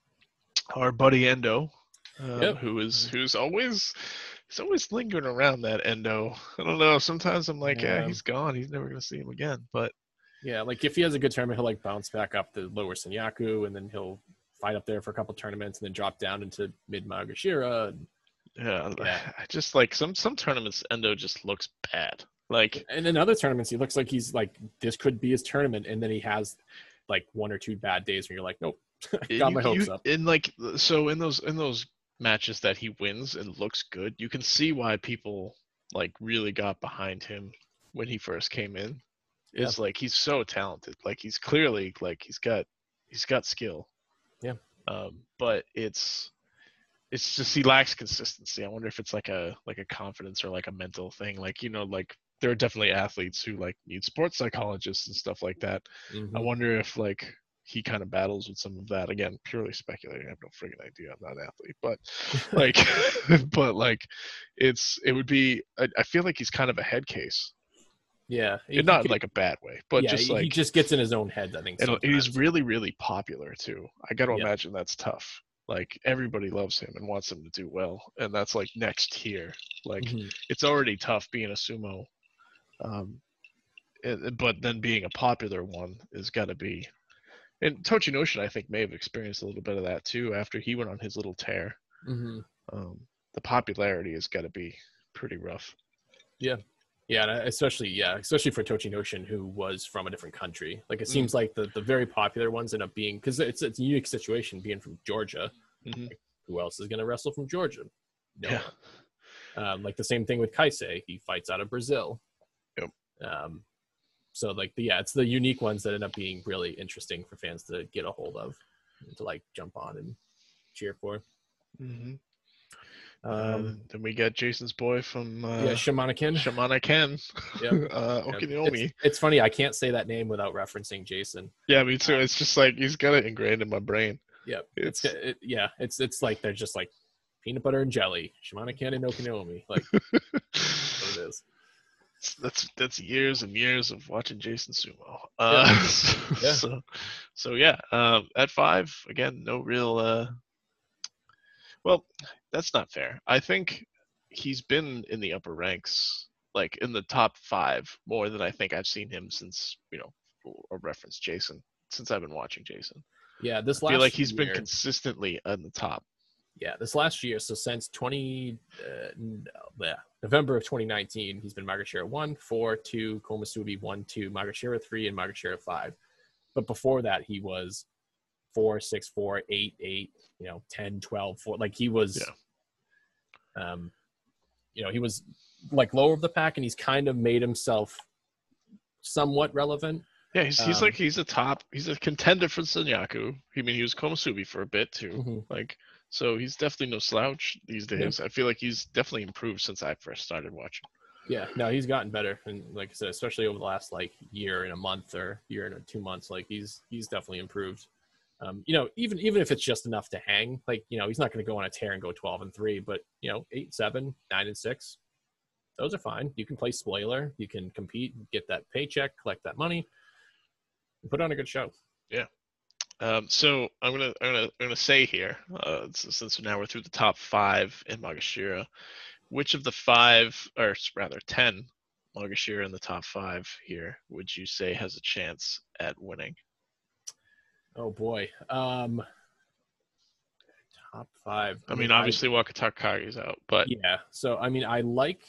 our buddy Endo, um, Yep. who is who's always he's always lingering around that Endo. I don't know. Sometimes I'm like, yeah, Yeah. he's gone. He's never gonna see him again. But Yeah, like if he has a good tournament, he'll like bounce back up to lower Senyaku, and then he'll fight up there for a couple tournaments, and then drop down into mid Magashira. And, yeah, Yeah. I just like some some tournaments Endo just looks bad. Like and in other tournaments, he looks like he's like this could be his tournament, and then he has like one or two bad days where you're like, nope, got you, my hopes you up. in like so in those in those matches that he wins and looks good, you can see why people like really got behind him when he first came in. Yeah. Is like he's so talented. Like he's clearly like he's got he's got skill. Yeah. Um, but it's it's just he lacks consistency. I wonder if it's like a like a confidence or like a mental thing. Like, you know, like there are definitely athletes who like need sports psychologists and stuff like that. Mhm. I wonder if like he kind of battles with some of that. Again, purely speculating. I have no friggin' idea. I'm not an athlete, but like, but like, it's it would be. I, I feel like he's kind of a head case, Yeah, he, and not in he- like a bad way, but yeah, just he like just gets in his own head. I think and he's sometimes. really really popular too. I got to Yeah. imagine that's tough. Like everybody loves him and wants him to do well, and that's like next tier. Like Mhm. it's already tough being a sumo, um, it, but then being a popular one is got to be. And Tochinoshin, I think, may have experienced a little bit of that too after he went on his little tear. Mhm. Um, the popularity has got to be pretty rough. Yeah, and especially yeah, especially for Tochinoshin, who was from a different country. Like it seems like the, the very popular ones end up being because it's it's a unique situation being from Georgia. Mm-hmm. Like, who else is going to wrestle from Georgia? No Yeah. one. Um, like the same thing with Kaisei. He fights out of Brazil. Yep. Um, so like the, yeah, it's the unique ones that end up being really interesting for fans to get a hold of, and to like jump on and cheer for. Mm-hmm. Um, uh, then we got Jason's boy from uh, yeah, Shamana Ken. Shamana Ken, Yep. uh, Okinomi. It's, it's funny. I can't say that name without referencing Jason. Yeah, me too. Um, It's just like he's got it ingrained in my brain. Yep. It's It's it, yeah. It's it's like they're just like peanut butter and jelly. Shimano Ken and Okinomi. Like what it is. that's that's years and years of watching Jason Sumo. Uh, Yeah. so, Yeah. so so yeah. Um, at five, again, no real. Uh, well, that's not fair. I think he's been in the upper ranks, like in the top five, more than I think I've seen him since, you know, a reference Jason, since I've been watching Jason. Yeah. This I last feel like he's year, been consistently on the top. yeah, this last year. So since twenty, uh, no, yeah, November of twenty nineteen, he's been Magashira one, four, two, Komasubi one, two, Magashira three, and Magashira five. But before that, he was four, six, four, eight, eight, you know, ten, twelve, four. Like he was, yeah. um, you know, he was like lower of the pack, and he's kind of made himself somewhat relevant. Yeah, he's he's Um, like he's a top, he's a contender for Senyaku. I mean, he was Komusubi for a bit too. Mhm. Like, so he's definitely no slouch these days. Yeah. I feel like he's definitely improved since I first started watching. Yeah, no, he's gotten better, and like I said, especially over the last like year and a month or year and two months, like he's he's definitely improved. Um, you know, even even if it's just enough to hang, like you know, he's not going to go on a tear and go twelve and three, but you know, eight, seven, nine and six, those are fine. You can play spoiler, you can compete, get that paycheck, collect that money, and put on a good show. Yeah. Um, so I'm gonna I'm gonna I'm gonna say here, uh, since now we're through the top five in Magashira, which of the five, or rather ten, Magashira in the top five here, would you say has a chance at winning? Oh boy, um, top five. I mean, obviously Wakataka Kage's out, but yeah. So I mean, I like.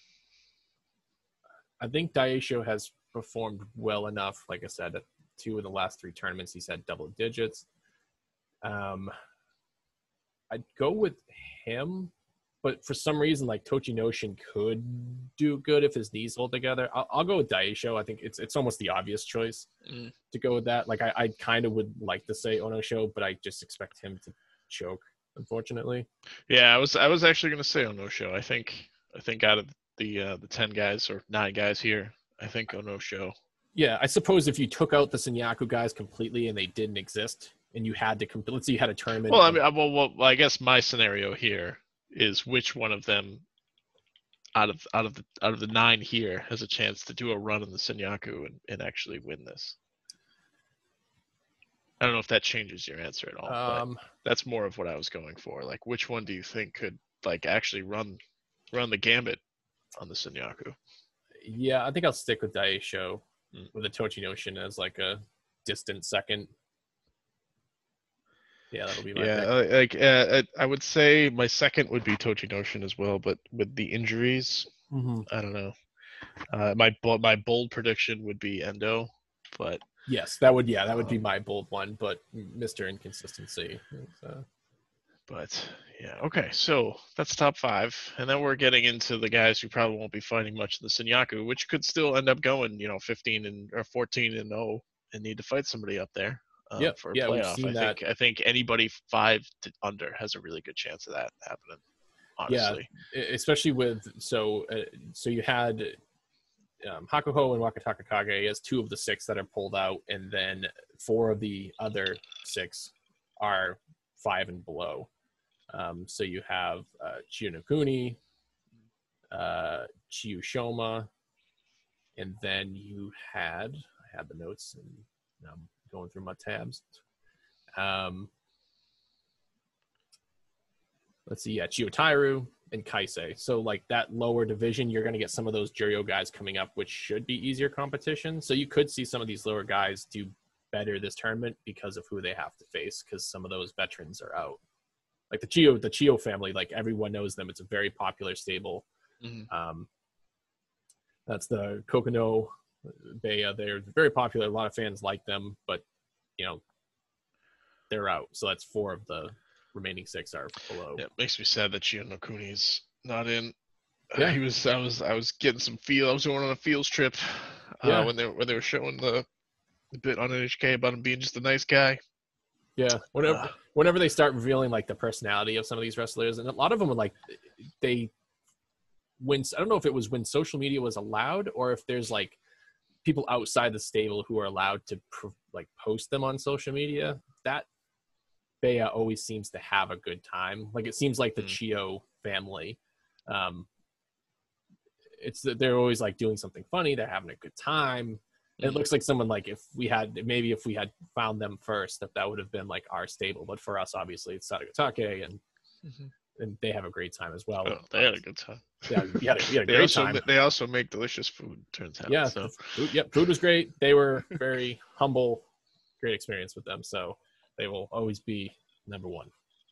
I think Daisho has performed well enough. Like I said, at two of the last three tournaments, he's had double digits. Um, I'd go with him, but for some reason, like Tochinoshin could do good if his knees hold together. I'll, I'll go with Daisho. I think it's it's almost the obvious choice mm. to go with that. Like I, I kind of would like to say Onosho, but I just expect him to choke, unfortunately. Yeah, I was I was actually gonna say Onosho. I think I think out of the uh, the ten guys or nine guys here, I think Onosho. Yeah, I suppose if you took out the Senyaku guys completely and they didn't exist, and you had to comp- let's say you had a tournament. Well, I mean, well, well, I guess my scenario here is which one of them out of out of the out of the nine here has a chance to do a run in the Senyaku and, and actually win this. I don't know if that changes your answer at all, Um, but that's more of what I was going for. Like, which one do you think could like actually run run the gambit on the Senyaku? Yeah, I think I'll stick with Daisho mm. with the Tochinoshin as like a distant second. Yeah, that'll be my yeah, pick. like uh, I would say my second would be Tochinoshin as well, but with the injuries, mm-hmm. I don't know. Uh, my my bold prediction would be Endo, but yes, that would yeah that would be my bold one. But Mister Inconsistency. So. But yeah, okay. So that's top five, and then we're getting into the guys who probably won't be fighting much in the Senyaku, which could still end up going, you know, fifteen and or fourteen and oh, and need to fight somebody up there. Um, yep. for a yeah, playoff. We've seen I that. think I think anybody five to under has a really good chance of that happening. Honestly. Yeah, especially with so uh, so you had um, Hakuho and Wakataka Kage as two of the six that are pulled out, and then four of the other six are five and below. Um, so you have uh, Chiyo Nokuni, uh, Chiyu Shoma, and then you had I had the notes and I'm going through my tabs. Um, let's see, yeah, Chiyotaru and Kaisei. So like that lower division, you're going to get some of those Juryo guys coming up, which should be easier competition. So you could see some of these lower guys do better this tournament because of who they have to face, because some of those veterans are out. Like the Chiyo, the Chiyo family, like everyone knows them. It's a very popular stable. Mm-hmm. Um, that's the Kokono Baya. They're very popular. A lot of fans like them, but you know, they're out. So that's four of the remaining six are below. Yeah, it makes me sad that Chiyo Nokuni's not in. Yeah. Uh, he was. I was. I was getting some feel. I was going on a fields trip. Uh, Yeah. When they when they were showing the, the bit on N H K about him being just a nice guy. Yeah. Whenever Uh, whenever they start revealing like the personality of some of these wrestlers, and a lot of them are like they when I don't know if it was when social media was allowed or if there's like people outside the stable who are allowed to like post them on social media. That Baya always seems to have a good time. Like it seems like the mm. Chiyo family. Um, it's they're always like doing something funny. They're having a good time. Mm. It looks like someone like if we had maybe if we had found them first, that that would have been like our stable. But for us, obviously, it's Sadagatake, and mm-hmm. and they have a great time as well. Oh, they had a good time. Yeah, you had a, you had a they great also, time. They also make delicious food. Turns out. Yeah. So. Food, yep. Food was great. They were very humble. Great experience with them. So they will always be number one.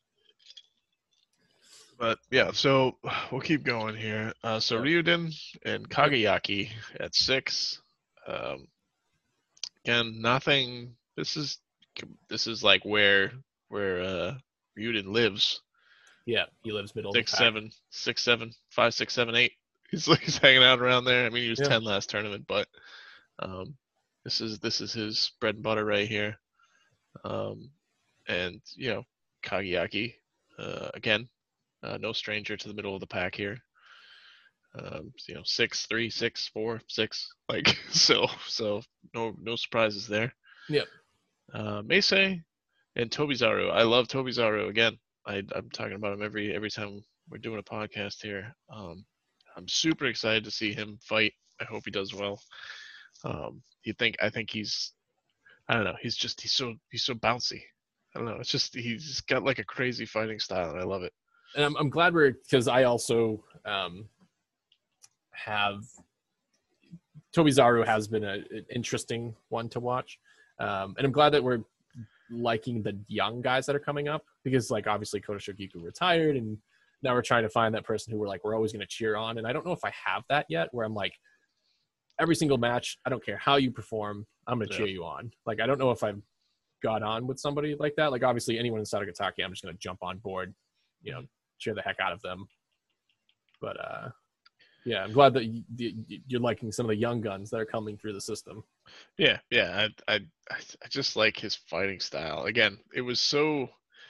But yeah, so we'll keep going here. Uh, so yep. Ryuden and Kagayaki at six. Um, again, nothing. This is this is like where where uh, Ryuden lives. Yeah, he lives middle. Six, of the pack. seven, six, seven, five, six, seven, eight. He's like he's hanging out around there. I mean, he was yeah. ten last tournament, but um, this is this is his bread and butter right here. Um, and you know, Kagayaki uh, again. Uh, no stranger to the middle of the pack here. Um, you know, six, three, six, four, six. Like so, so no, no surprises there. Yep. Uh, Meisei and Tobizaru. I love Tobizaru again. I, I'm talking about him every every time we're doing a podcast here. Um, I'm super excited to see him fight. I hope he does well. Um, you think? I think he's. I don't know. He's just he's so he's so bouncy. I don't know. It's just he's got like a crazy fighting style, and I love it. And I'm, I'm glad we're because I also um, have Tobizaru has been a, an interesting one to watch, um, and I'm glad that we're liking the young guys that are coming up, because like obviously Kota Shogiku retired, and now we're trying to find that person who we're like we're always going to cheer on. And I don't know if I have that yet, where I'm like every single match, I don't care how you perform, I'm going to Yeah. cheer you on. Like I don't know if I've got on with somebody like that. Like obviously anyone in Sadagatake, I'm just going to jump on board, you know, Mm-hmm. cheer the heck out of them. But uh, yeah, I'm glad that you, you're liking some of the young guns that are coming through the system. Yeah, yeah. I, I, I just like his fighting style. Again, it was so.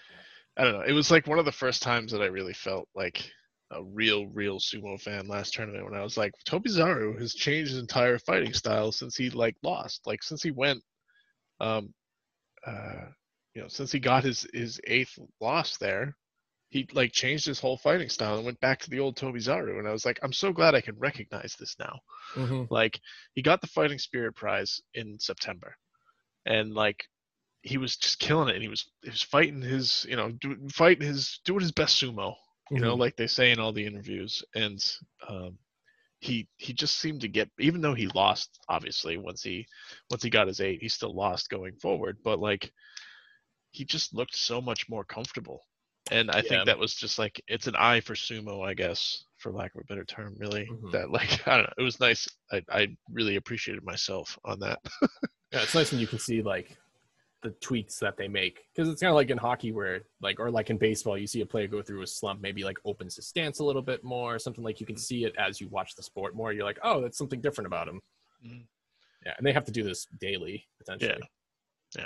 I don't know. It was like one of the first times that I really felt like a real, real sumo fan last tournament when I was like, Tobizaru has changed his entire fighting style since he like lost. Like since he went, um, uh, you know, since he got his his eighth loss there, he like changed his whole fighting style and went back to the old Tobizaru. And I was like, I'm so glad I can recognize this now. Mm-hmm. Like he got the Fighting Spirit prize in September, and like he was just killing it. And he was he was fighting his, you know, do, fighting his doing his best sumo, you know, Mhm. like they say in all the interviews. And um, he he just seemed to get, even though he lost, obviously once he once he got his eight, he still lost going forward. But like he just looked so much more comfortable. And I Yeah. think that was just like, it's an eye for sumo, I guess, for lack of a better term, really. Mhm. That like, I don't know, it was nice. I, I really appreciated myself on that. Yeah, it's nice when you can see like the tweaks that they make, because it's kind of like in hockey where like, or like in baseball, you see a player go through a slump, maybe like opens his stance a little bit more, or something. Like you can see it as you watch the sport more. You're like, oh, that's something different about him. Mhm. Yeah, and they have to do this daily potentially. Yeah.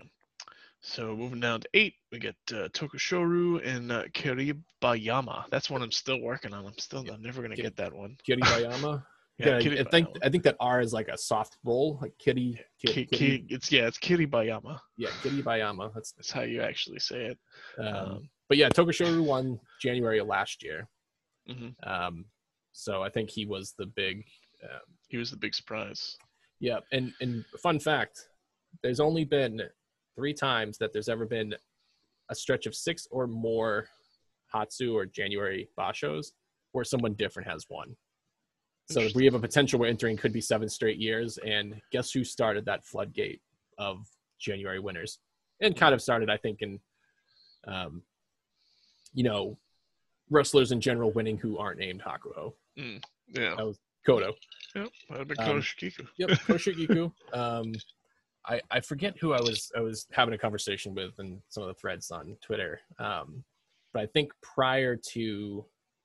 So moving down to eight, we get uh, Tokushoru and uh, Kiribayama. That's one I'm still working on. I'm still, I'm never gonna Kiri- get that one. Kiribayama. Yeah, Yeah, I think Kiribayama. I think that R is like a soft roll, like kitty. Ki- Kitty, Ki- it's yeah, it's Kiribayama. yeah, Kiribayama. That's That's how you actually say it. um, Um, but yeah, Tokushoru won January of last year. mhm. Um, so I think he was the big. Um, He was the big surprise. yeah, and and fun fact, there's only been three times that there's ever been a stretch of six or more Hatsu or January Bashos where someone different has won. So we have a potential we're entering could be seven straight years, and guess who started that floodgate of January winners? And kind of started, I think, in, um, you know, wrestlers in general winning who aren't named Hakuho. Mm, yeah. That was Kodo. Yep. Might have been Um, Konoshikiku. Yep, Koshikiku. um, I, I forget who I was I was having a conversation with in some of the threads on Twitter. Um, but I think prior to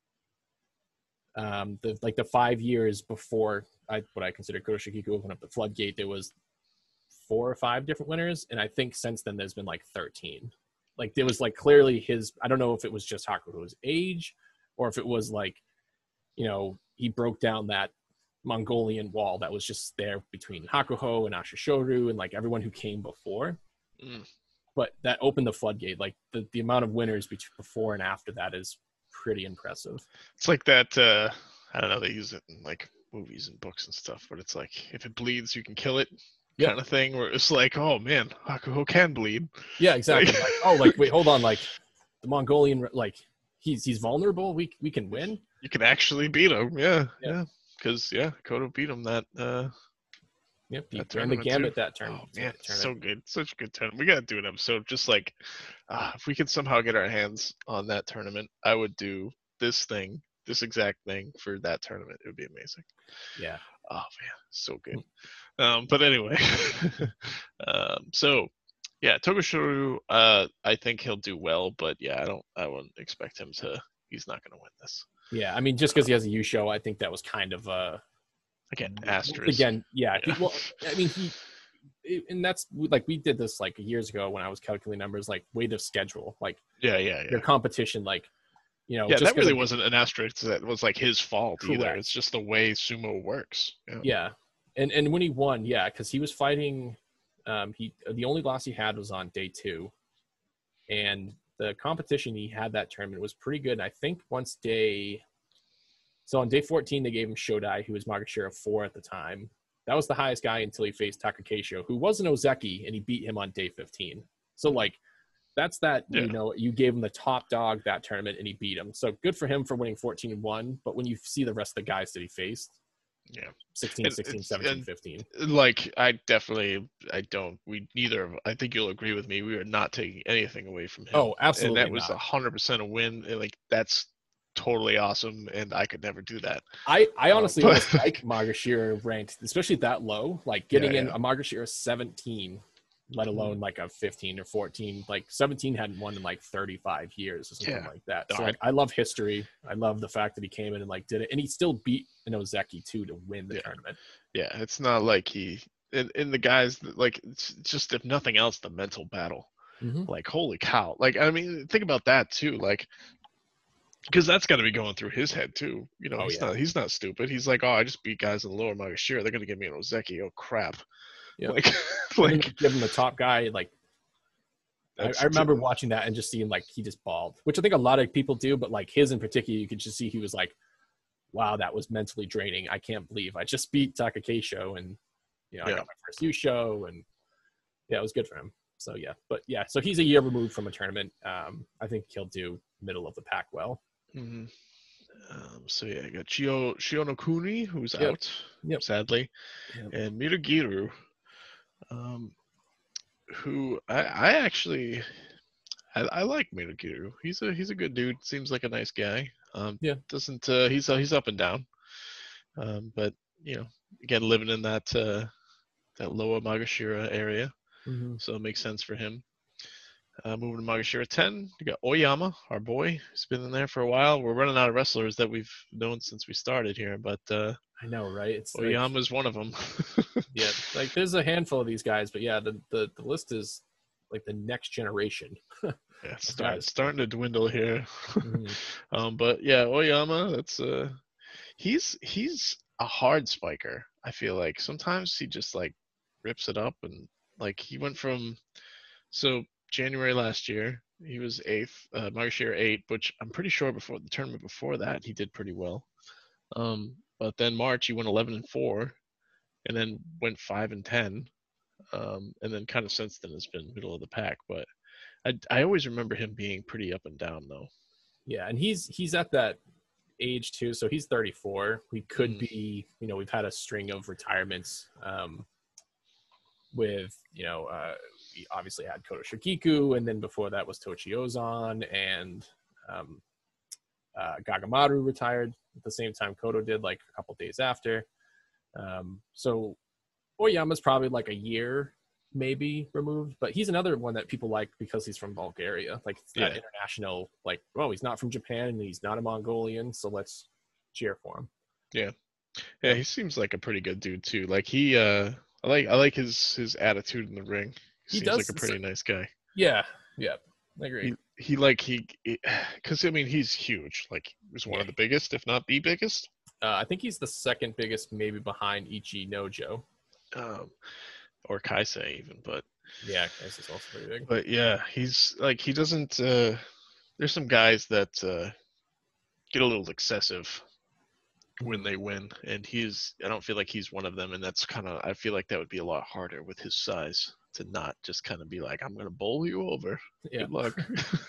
um, the like the five years before I what I consider Koshikiku opened up the floodgate, there was four or five different winners, and I think since then there's been like thirteen. Like there was like clearly his. I don't know if it was just Hakuho's age, or if it was like, you know, he broke down that Mongolian wall that was just there between Hakuho and Ashishoro and like everyone who came before. Mm. But that opened the floodgate. Like the, the amount of winners before and after that is pretty impressive. It's like that. Uh, I don't know. They use it in like movies and books and stuff, but it's like if it bleeds, you can kill it, Yep. kind of thing. Where it's like, oh man, Hakuho can bleed. Yeah, exactly. Like, oh, like wait, hold on. Like the Mongolian, like he's he's vulnerable. We we can win. You can actually beat him. Yeah, Yeah. yeah. Because yeah, Kodo beat him that. Uh, Yep, he that ran the tournament, gambit too. that turn. Oh man, it's so tournament. good, such a good tournament. We gotta do an episode just like, uh, if we could somehow get our hands on that tournament, I would do this thing, this exact thing for that tournament. It would be amazing. Yeah. Oh man, so good. Um, but anyway, um, so yeah, Tokushoru, uh, I think he'll do well, but yeah, I don't, I wouldn't expect him to. He's not gonna win this. Yeah, I mean, just because he has a U show, I think that was kind of uh Again, asterisk. again. Yeah, Yeah. He, well, I mean, he and that's like we did this like years ago when I was calculating numbers, like weight of schedule, like Yeah, yeah, yeah. your competition, like you know, Yeah, just that 'cause really of- wasn't an asterisk that was like his fault either. Correct. It's just the way sumo works. Yeah. Yeah, and and when he won, yeah, because he was fighting. Um, he the only loss he had was on day two, and the competition he had that tournament was pretty good. And I think once day, so on day fourteen they gave him Shodai, who was market share of four at the time. That was the highest guy until he faced Takakeisho, who was an Ozeki, and he beat him on day fifteen. So like, that's that Yeah. you know you gave him the top dog that tournament, and he beat him. So good for him for winning fourteen and one. But when you see the rest of the guys that he faced, Yeah. sixteen, And sixteen, it's seventeen, and fifteen. like I definitely I don't we neither of I think you'll agree with me. We are not taking anything away from him. Oh, And that absolutely was not. a hundred percent a win. And like that's totally awesome and I could never do that. I, I Um, honestly but almost like Magashira ranked, especially that low. Like yeah, getting in yeah. a Magashira seventeen, let alone Mhm. like a fifteen or fourteen. Like seventeen hadn't won in like thirty-five years or something Yeah. like that. No, So I, like I love history. I love the fact that he came in and like did it, and he still beat an Ozeki too to win the yeah. tournament. Yeah. It's not like he and, and the guys that, like it's just if nothing else, the mental battle. Mm-hmm. Like holy cow. Like I mean think about that too. Like because that's got to be going through his head too. You know, Oh he's yeah, not he's not stupid. He's like, oh, I just beat guys in the lower Magashira. They're gonna give me an Ozeki. Oh crap! yeah. Like, And then like give him the top guy. Like I, that's I t- remember watching that and just seeing like he just bawled, which I think a lot of people do, but like his in particular, you could just see he was like, wow, that was mentally draining. I can't believe I just beat Taka Keisho and you know, I yeah. got my first U show and yeah, it was good for him. So yeah, but yeah, so he's a year removed from a tournament. Um, I think he'll do middle of the pack well. hmm Um, so yeah, I got Shio Shionokuni who's Yep. out, Yep. sadly, Yep. and Mitagiru, um, who I, I actually I, I like Mitagiru. He's a he's a good dude. Seems like a nice guy. Um, Yeah. doesn't uh, he's uh, he's up and down. Um, but you know, again, living in that uh, that Lower Magashira area, Mm-hmm. so it makes sense for him. Uh, moving to Magashira ten, you got Oyama, our boy, who's been in there for a while. We're running out of wrestlers that we've known since we started here, but uh, I know, right? It's like Oyama's one of them. yeah, like there's a handful of these guys, but yeah, the the, the list is like the next generation. Yeah, it's of start, guys. starting to dwindle here. Mhm. um, but yeah, Oyama, that's uh, he's he's a hard spiker. I feel like sometimes he just like rips it up and like he went from so January last year he was eighth, uh, Magashira eight, which I'm pretty sure before the tournament before that he did pretty well. Um, but then March he went eleven and four, and then went five and ten, um, and then kind of since then has been middle of the pack. But I I always remember him being pretty up and down though. Yeah, and he's he's at that age too, so he's thirty-four. We could Mm. be, you know, we've had a string of retirements um, with, you know, uh, we obviously had Koto Shikiku, and then before that was Tochi Ozan, and um, uh, Gagamaru retired at the same time Koto did, like a couple days after. Um, so Oyama's probably like a year maybe removed, but he's another one that people like because he's from Bulgaria. Like it's that Yeah. international, like, oh, he's not from Japan and he's not a Mongolian, so let's cheer for him. Yeah, yeah, he seems like a pretty good dude too. Like he, uh, I like I like his his attitude in the ring. He, He seems does. like a pretty nice guy. Yeah, yeah, I agree. He he like he, because I mean he's huge. Like he's one Yeah. of the biggest, if not the biggest. Uh, I think he's the second biggest, maybe behind Ichi Nojo. Um, or Kaisei even, but Yeah, this is also pretty big. but yeah, he's like he doesn't. Uh, there's some guys that uh, get a little excessive when they win, and he's. I don't feel like he's one of them, and that's kind of. I feel like that would be a lot harder with his size to not just kind of be like, I'm gonna bowl you over. Yeah. Good luck.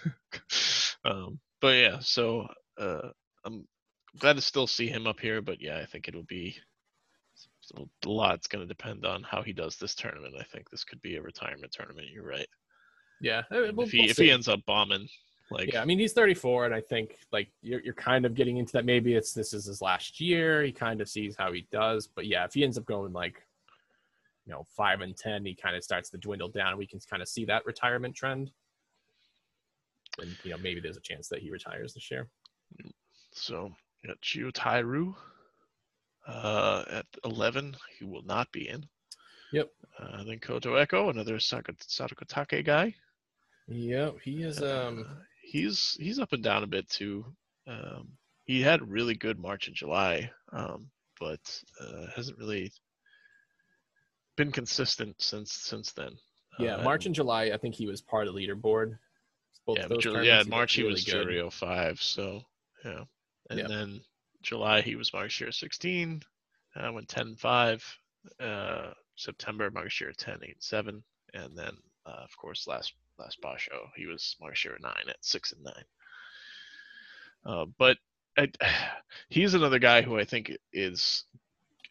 um, but yeah, so uh, I'm glad to still see him up here, but yeah, I think it'll be. So a lot's going to depend on how he does this tournament. I think this could be a retirement tournament. You're right. Yeah, And we'll, if he we'll if see. he ends up bombing, like Yeah, I mean he's thirty-four, and I think like you're you're kind of getting into that. Maybe it's this is his last year. He kind of sees how he does, but yeah, if he ends up going like, you know, five and ten, he kind of starts to dwindle down. We can kind of see that retirement trend, and you know maybe there's a chance that he retires this year. so, you got Chio Tairu uh, at eleven. He will not be in. Yep. Uh, then Koto Echo, another Sadako Take guy. Yep, he is. Um, Uh, he's he's up and down a bit too. Um, he had a really good March and July, um, but uh, hasn't really been consistent since since then. yeah, Uh, March and July, I think he was part of the leaderboard. Both yeah, of but those Ju- tournaments, yeah, he March looked he really was good. Jury oh five, so yeah, and Yep. then July he was Magashira sixteen, uh, went ten and five. Uh, September Magashira ten, eight, and seven, and then uh, of course last last Basho he was Magashira nine at six and nine. Uh, but I, he's another guy who I think is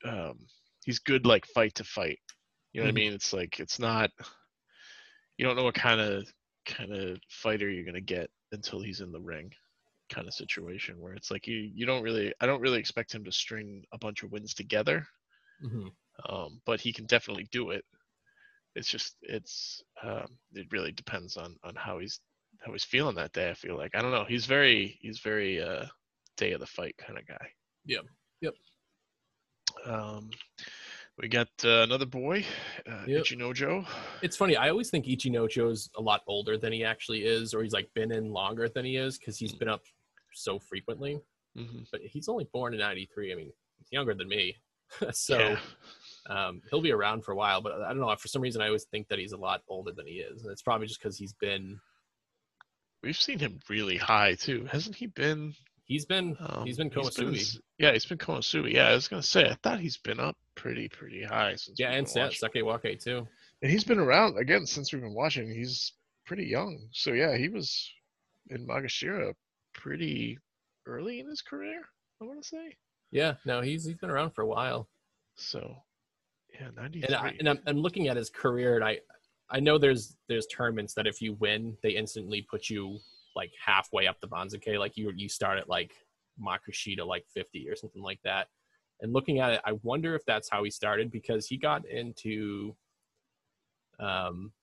um, he's good like fight to fight. You know what Mhm. I mean? It's like it's not. You don't know what kind of kind of fighter you're gonna get until he's in the ring, kind of situation where it's like you you don't really I don't really expect him to string a bunch of wins together, Mhm. um, but he can definitely do it. It's just it's um, it really depends on on how he's how he's feeling that day. I feel like I don't know. He's very he's very uh, day of the fight kind of guy. Yep. Yep. Um, we got uh, another boy, uh, Yep. Ichinojo. It's funny. I always think Ichinocho's a lot older than he actually is, or he's like been in longer than he is because he's been up so frequently. Mm-hmm. But he's only born in ninety-three. I mean, he's younger than me. so Yeah. um, he'll be around for a while. But I don't know. For some reason, I always think that he's a lot older than he is. And it's probably just because he's been We've seen him really high too, hasn't he been? he's been Um, he's been he's been Komusubi. yeah, he's been Konosuba. Yeah, I was gonna say I thought he's been up pretty pretty high since Yeah, we've and been Sa- watching, Sake Wake too. and he's been around again since we've been watching. He's pretty young, so yeah, he was in Magashira pretty early in his career. I want to say Yeah, no, he's he's been around for a while. so. Yeah, And I ninety-three. and I'm, I'm looking at his career, and I I know there's there's tournaments that if you win, they instantly put you like halfway up the Banzuke. Like you you start at like Makushita like fifty or something like that. And looking at it, I wonder if that's how he started because he got into um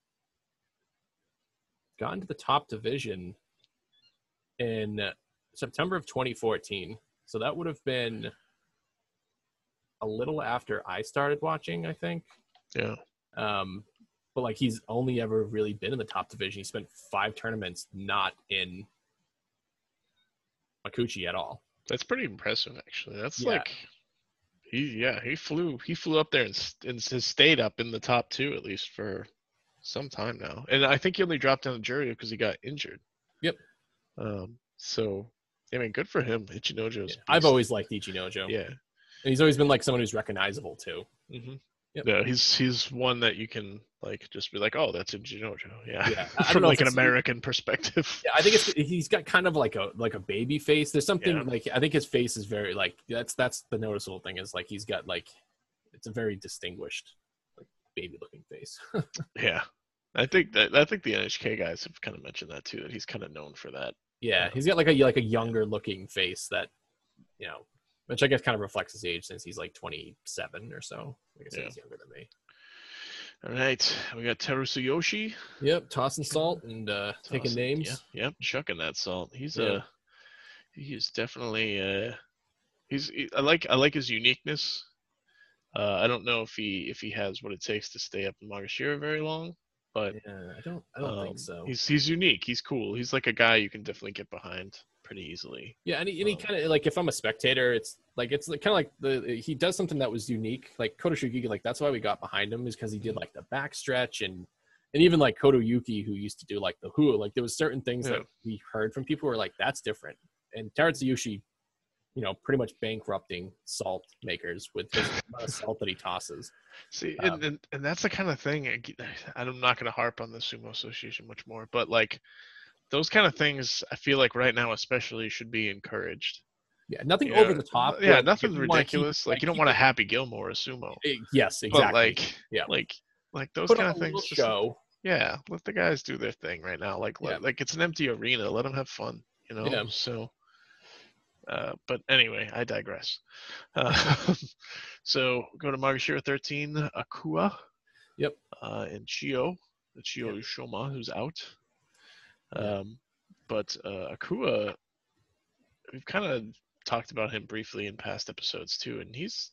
got into the top division in September of twenty fourteen. So that would have been a little after I started watching, I think. Yeah, Um, but like he's only ever really been in the top division. He spent five tournaments not in Makuchi at all. that's pretty impressive actually. That's Yeah, like he yeah he flew he flew up there and, and has stayed up in the top two at least for some time now. And I think he only dropped down to Juryo because he got injured. Yep. Um, so I mean, good for him. Ichinojo's. Yeah. I've always liked Ichinojo. Yeah. And he's always been like someone who's recognizable too. Mm-hmm. Yep. Yeah, he's he's one that you can like just be like, oh, that's Ichinojo. Yeah. Yeah. I don't From know like if an it's- American perspective. Yeah, I think it's he's got kind of like a like a baby face. There's something Yeah. like I think his face is very like that's that's the noticeable thing is like he's got like it's a very distinguished like baby looking face. Yeah. I think that I think the N H K guys have kind of mentioned that too, that he's kind of known for that. Yeah, he's got like a like a younger looking face that you know, which I guess kind of reflects his age since he's like twenty-seven or so. I guess Yeah. he's younger than me. All right, we got Terusu Yoshi. Yep, tossing salt and uh, taking Tossing- names. Yeah, yep, chucking that salt. He's Yeah. uh he is definitely uh he's he- I like I like his uniqueness. Uh, I don't know if he if he has what it takes to stay up in Magashira very long, but Yeah, I don't I don't um, think so. he's he's unique. He's cool. He's like a guy you can definitely get behind pretty easily. Yeah, and he, and he um, kind of like if I'm a spectator, it's like it's kind of like the he does something that was unique. Like Koto Shugeki, like that's why we got behind him is because he did like the backstretch and and even like Koto Yuki who used to do like the hua. Like there was certain things Yeah. that we heard from people who were like that's different. And Terutsuyushi, you know, pretty much bankrupting salt makers with his amount of salt that he tosses. See, Um, and, and and that's the kind of thing. I- I'm not going to harp on the Sumo Association much more, but like those kind of things, I feel like right now especially should be encouraged. Yeah, nothing Yeah, over the top. Yeah, but nothing if you wanna keep- ridiculous. like you don't keep want a it- Happy Gilmore as Sumo, eh, Yes, exactly. but like Yeah. like like those Put kind on of a things. little Just, show. yeah, let the guys do their thing right now. Like Yeah. let, like it's an empty arena. Let them have fun. You know. Yeah. So. Uh, but anyway, I digress. Uh, so go to Magashira thirteen, Akua. Yep. Uh, and Chio, the Chio Yep. Shoma, who's out. Yeah. Um, but uh, Akua, we've kind of talked about him briefly in past episodes too, and he's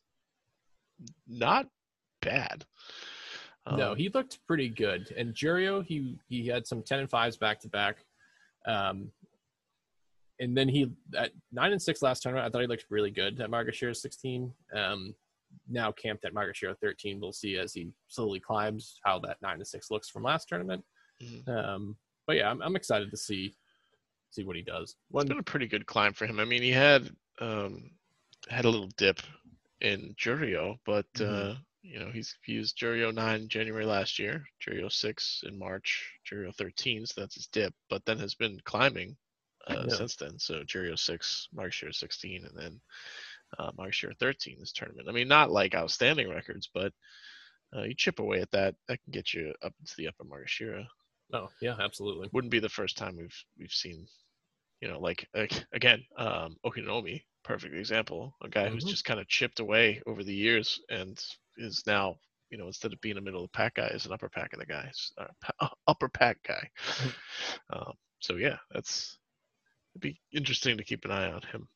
not bad. No, Um, he looked pretty good. And Jurio, he he had some ten and fives back to back. Um, and then he at nine and six last tournament, I thought he looked really good at Margashira sixteen. Um, now camped at Margashira thirteen. We'll see as he slowly climbs how that nine and six looks from last tournament. Mhm. Um, but yeah, I'm, I'm excited to see see what he does. It's One, been a pretty good climb for him. I mean, he had um, had a little dip in Jurio, but Mhm. uh, you know he's he used Jurio nine in January last year, Jurio six in March, Jurio thirteen, so that's his dip. But then has been climbing uh, Yeah. since then. So Jurio six, March year sixteen, and then Uh, Marishira thirteen this tournament. I mean, not like outstanding records, but uh, you chip away at that, that can get you up into the upper Marishira. Oh yeah, absolutely. Wouldn't be the first time we've we've seen, you know, like, like again, um, Okinomi, perfect example, a guy mm-hmm. who's just kind of chipped away over the years and is now, you know, instead of being a middle of the pack guy, is an upper pack of the guys, uh, pa- upper pack guy. um, so yeah, that's it'd be interesting to keep an eye on him.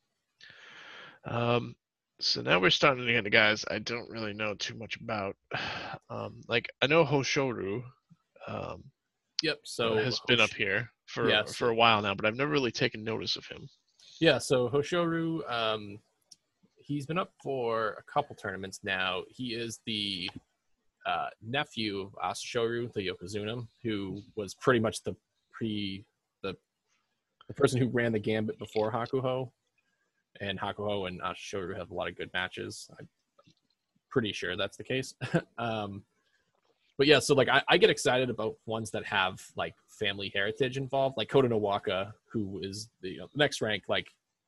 Um, so now we're starting to get to guys I don't really know too much about. Um, like I know Hoshoru. Um, Yep. So has Hosh- been up here for yeah, so, for a while now, but I've never really taken notice of him. Yeah. So Hoshoru, um, he's been up for a couple tournaments now. He is the uh, nephew of Asashoru, the Yokozuna, who was pretty much the pre the the person who ran the gambit before Hakuho. And Hakuho and Asashoru have a lot of good matches. I'm pretty sure that's the case. um, But yeah, so like I, I get excited about ones that have like family heritage involved, like Kota Nowaka, who is the, you know, next rank. Like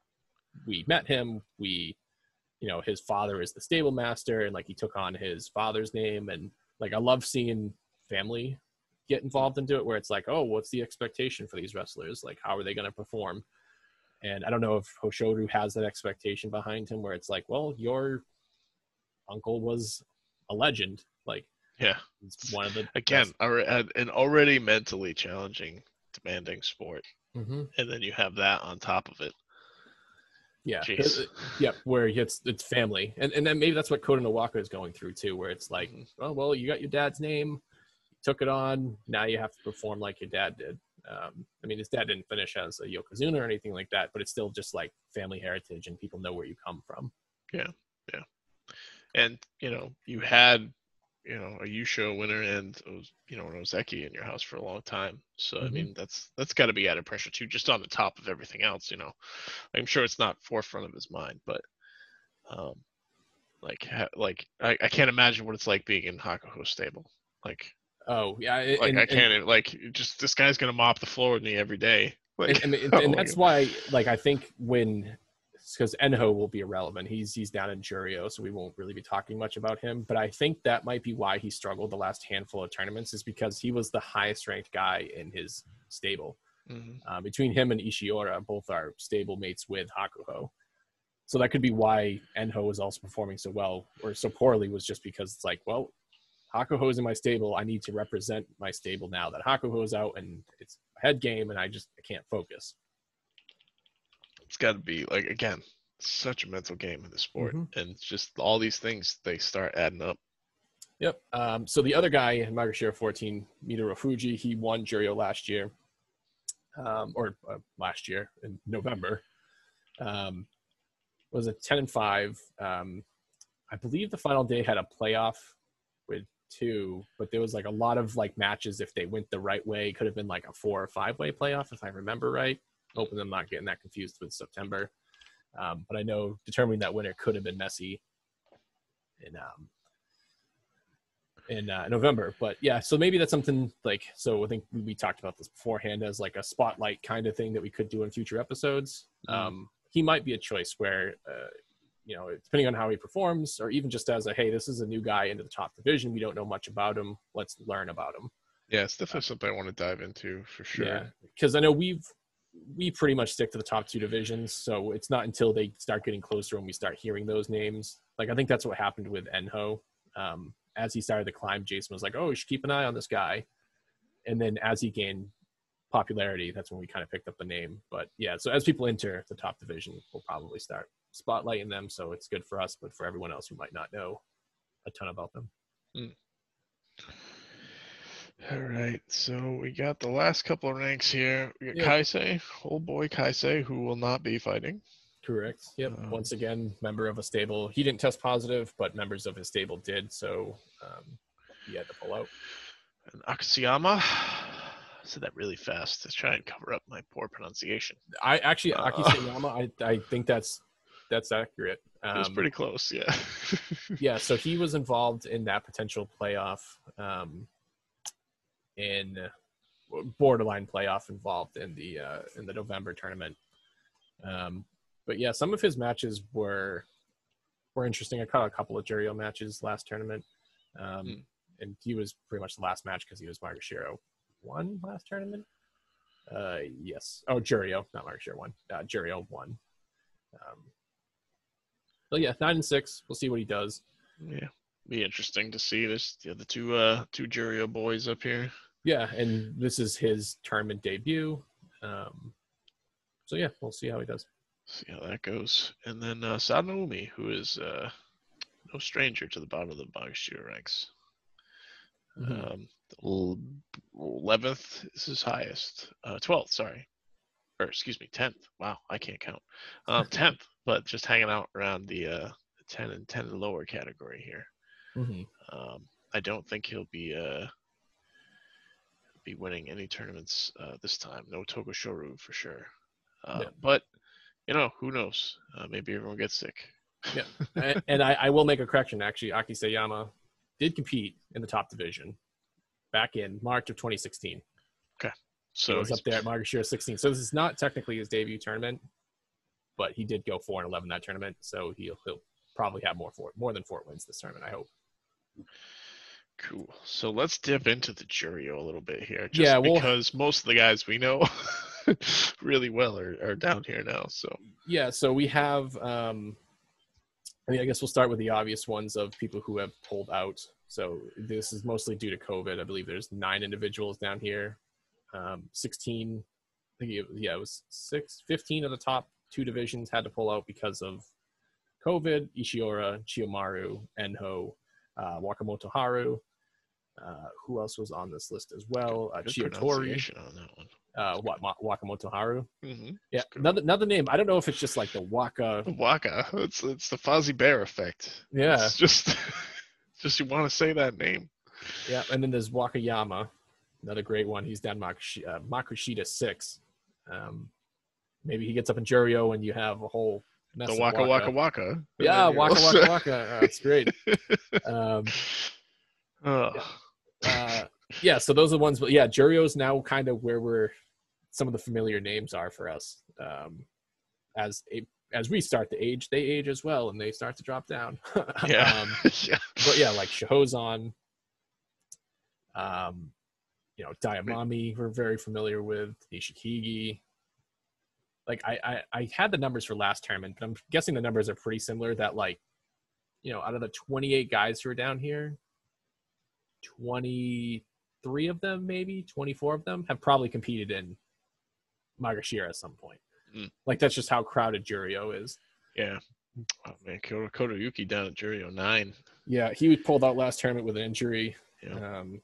we met him, we, you know, his father is the stable master, and like he took on his father's name, and like I love seeing family get involved into it, where it's like, oh, what's the expectation for these wrestlers? Like, how are they going to perform? And I don't know if Hoshoru has that expectation behind him, where it's like, well, your uncle was a legend, like. Yeah, it's one of the again an already mentally challenging, demanding sport, mm-hmm. and then you have that on top of it. Yeah, yeah, where it's it's family, and and then maybe that's what Kota Nowaka is going through too, where it's like, mm-hmm. oh well, you got your dad's name, you took it on, now you have to perform like your dad did. Um, I mean, his dad didn't finish as a Yokozuna or anything like that, but it's still just like family heritage, and people know where you come from. Yeah, yeah, and you know, you had. you know, a Yusho winner and, you know, Ozeki in your house for a long time. So, mm-hmm. I mean, that's that's got to be added pressure too, just on the top of everything else, you know. I'm sure it's not forefront of his mind, but, um, like, ha- like I, I can't imagine what it's like being in Hakuho's stable. Like, oh, yeah. And, like, I can't, and, like, just this guy's going to mop the floor with me every day. Like, and, and, and that's why, like, I think when... because Enho will be irrelevant. He's he's down in Juryo, so we won't really be talking much about him. But I think that might be why he struggled the last handful of tournaments, is because he was the highest ranked guy in his stable. Mm-hmm. Uh, between him and Ishiura, both are stable mates with Hakuho. So that could be why Enho was also performing so well or so poorly, was just because it's like, well, Hakuho's in my stable. I need to represent my stable now that Hakuho's out, and it's a head game, and I just I can't focus. It's got to be, like, again, such a mental game in the sport. Mm-hmm. And just all these things, they start adding up. Yep. Um, so the other guy in Marishira fourteen, Minoru Fuji, he won Juryo last year, um, or uh, last year in November. Um, was a ten and five. Um, I believe the final day had a playoff with two, but there was like a lot of like matches. If they went the right way, could have been like a four or five way playoff, if I remember right. Hoping I'm not getting that confused with September. Um, but I know determining that winner could have been messy in um, in uh, November. But yeah, so maybe that's something like, so I think we, we talked about this beforehand as like a spotlight kind of thing that we could do in future episodes. Mm. Um, he might be a choice where, uh, you know, depending on how he performs, or even just as a, hey, this is a new guy into the top division. We don't know much about him. Let's learn about him. Yeah, it's definitely uh, something I want to dive into for sure. Yeah, because I know we've, we pretty much stick to the top two divisions, so it's not until they start getting closer when we start hearing those names. Like, I think that's what happened with Enho. Um, as he started to climb, Jason was like, oh, you should keep an eye on this guy. And then as he gained popularity, that's when we kind of picked up the name. But yeah, so as people enter the top division, we'll probably start spotlighting them, so it's good for us, but for everyone else who might not know a ton about them. Mm. All right, so we got the last couple of ranks here. We got yep. Kaisei, old boy Kaisei, who will not be fighting. Correct. Yep. Um, Once again, member of a stable. He didn't test positive, but members of his stable did, so um, he had to pull out. And Akasuyama, I said that really fast to try and cover up my poor pronunciation. I actually, uh, Akasuyama, I, I think that's that's accurate. Um, it was pretty close, yeah. Yeah, so he was involved in that potential playoff. Um, in borderline playoff involved in the uh, in the November tournament. Um, but yeah, some of his matches were were interesting. I caught a couple of Juryo matches last tournament, um, Mm. and he was pretty much the last match because he was Margashiro one last tournament. Uh, yes. Oh, Juryo, not Margashiro one. Uh, Juryo one. Um, so yeah, nine and six. We'll see what he does. Yeah, be interesting to see this the other two uh two Juryo boys up here. Yeah, and this is his tournament debut. Um, so yeah, we'll see how he does. See how that goes. And then uh, Sadanoumi, who is uh, no stranger to the bottom of the Margashiro ranks. Mhm. Um, eleventh is his highest. Uh, twelfth, sorry. Or excuse me, tenth. Wow, I can't count. Um, tenth, but just hanging out around the uh, ten and ten and lower category here. Mhm. Um, I don't think he'll be uh, be winning any tournaments uh, this time. No Togoshoru for sure. Uh, Yeah. But you know, who knows? Uh, maybe everyone gets sick. Yeah, and, and I, I will make a correction. Actually, Aki Sayama did compete in the top division back in March of twenty sixteen. So He was he's- up there at Margashiro sixteen. So this is not technically his debut tournament, but he did go four and eleven that tournament. So he'll he'll probably have more four more than four wins this tournament, I hope. Cool. So let's dip into the Juryo a little bit here, just Yeah, well- because most of the guys we know really well are, are down here now. So Yeah, so we have. Um, I mean, I guess we'll start with the obvious ones of people who have pulled out. So this is mostly due to COVID. I believe there's nine individuals down here. Um, sixteen, I think it, yeah, it was six, fifteen of the top two divisions had to pull out because of COVID. Ishiura, Chiyomaru, Enho, uh, Wakamoto Haru. Uh, who else was on this list as well? Uh, good Chiyotori. pronunciation on that one. Uh, what, Ma- Wakamoto Haru? Mm-hmm. Yeah, another, another name. I don't know if it's just like the Waka. Waka. It's it's the Fozzie Bear effect. Yeah. It's just just you want to say that name. Yeah, and then there's Wakayama, another great one. He's down Makushi, uh, Makushita six. Um, maybe he gets up in Juryo and you have a whole mess The of Waka Waka Waka. And Yeah, then you Waka also- Waka Waka. Uh, it's great. Um, Oh. uh, yeah, so those are the ones. But yeah, Juryo's now kind of where we're some of the familiar names are for us. Um, as a, as we start to age, they age as well, and they start to drop down. Yeah. um, Yeah. but yeah, like Shihozan, um, you know, Diamami, we're very familiar with Nishikigi. Like I, I, I had the numbers for last tournament, but I'm guessing the numbers are pretty similar. That like, you know, out of the twenty-eight guys who are down here, twenty-three of them, maybe twenty-four of them, have probably competed in Magashira at some point. Mm. Like that's just how crowded Juryo is. Yeah. Oh man, Koto Kotoyuki down at Juryo nine. Yeah, he was pulled out last tournament with an injury. Yeah. Um,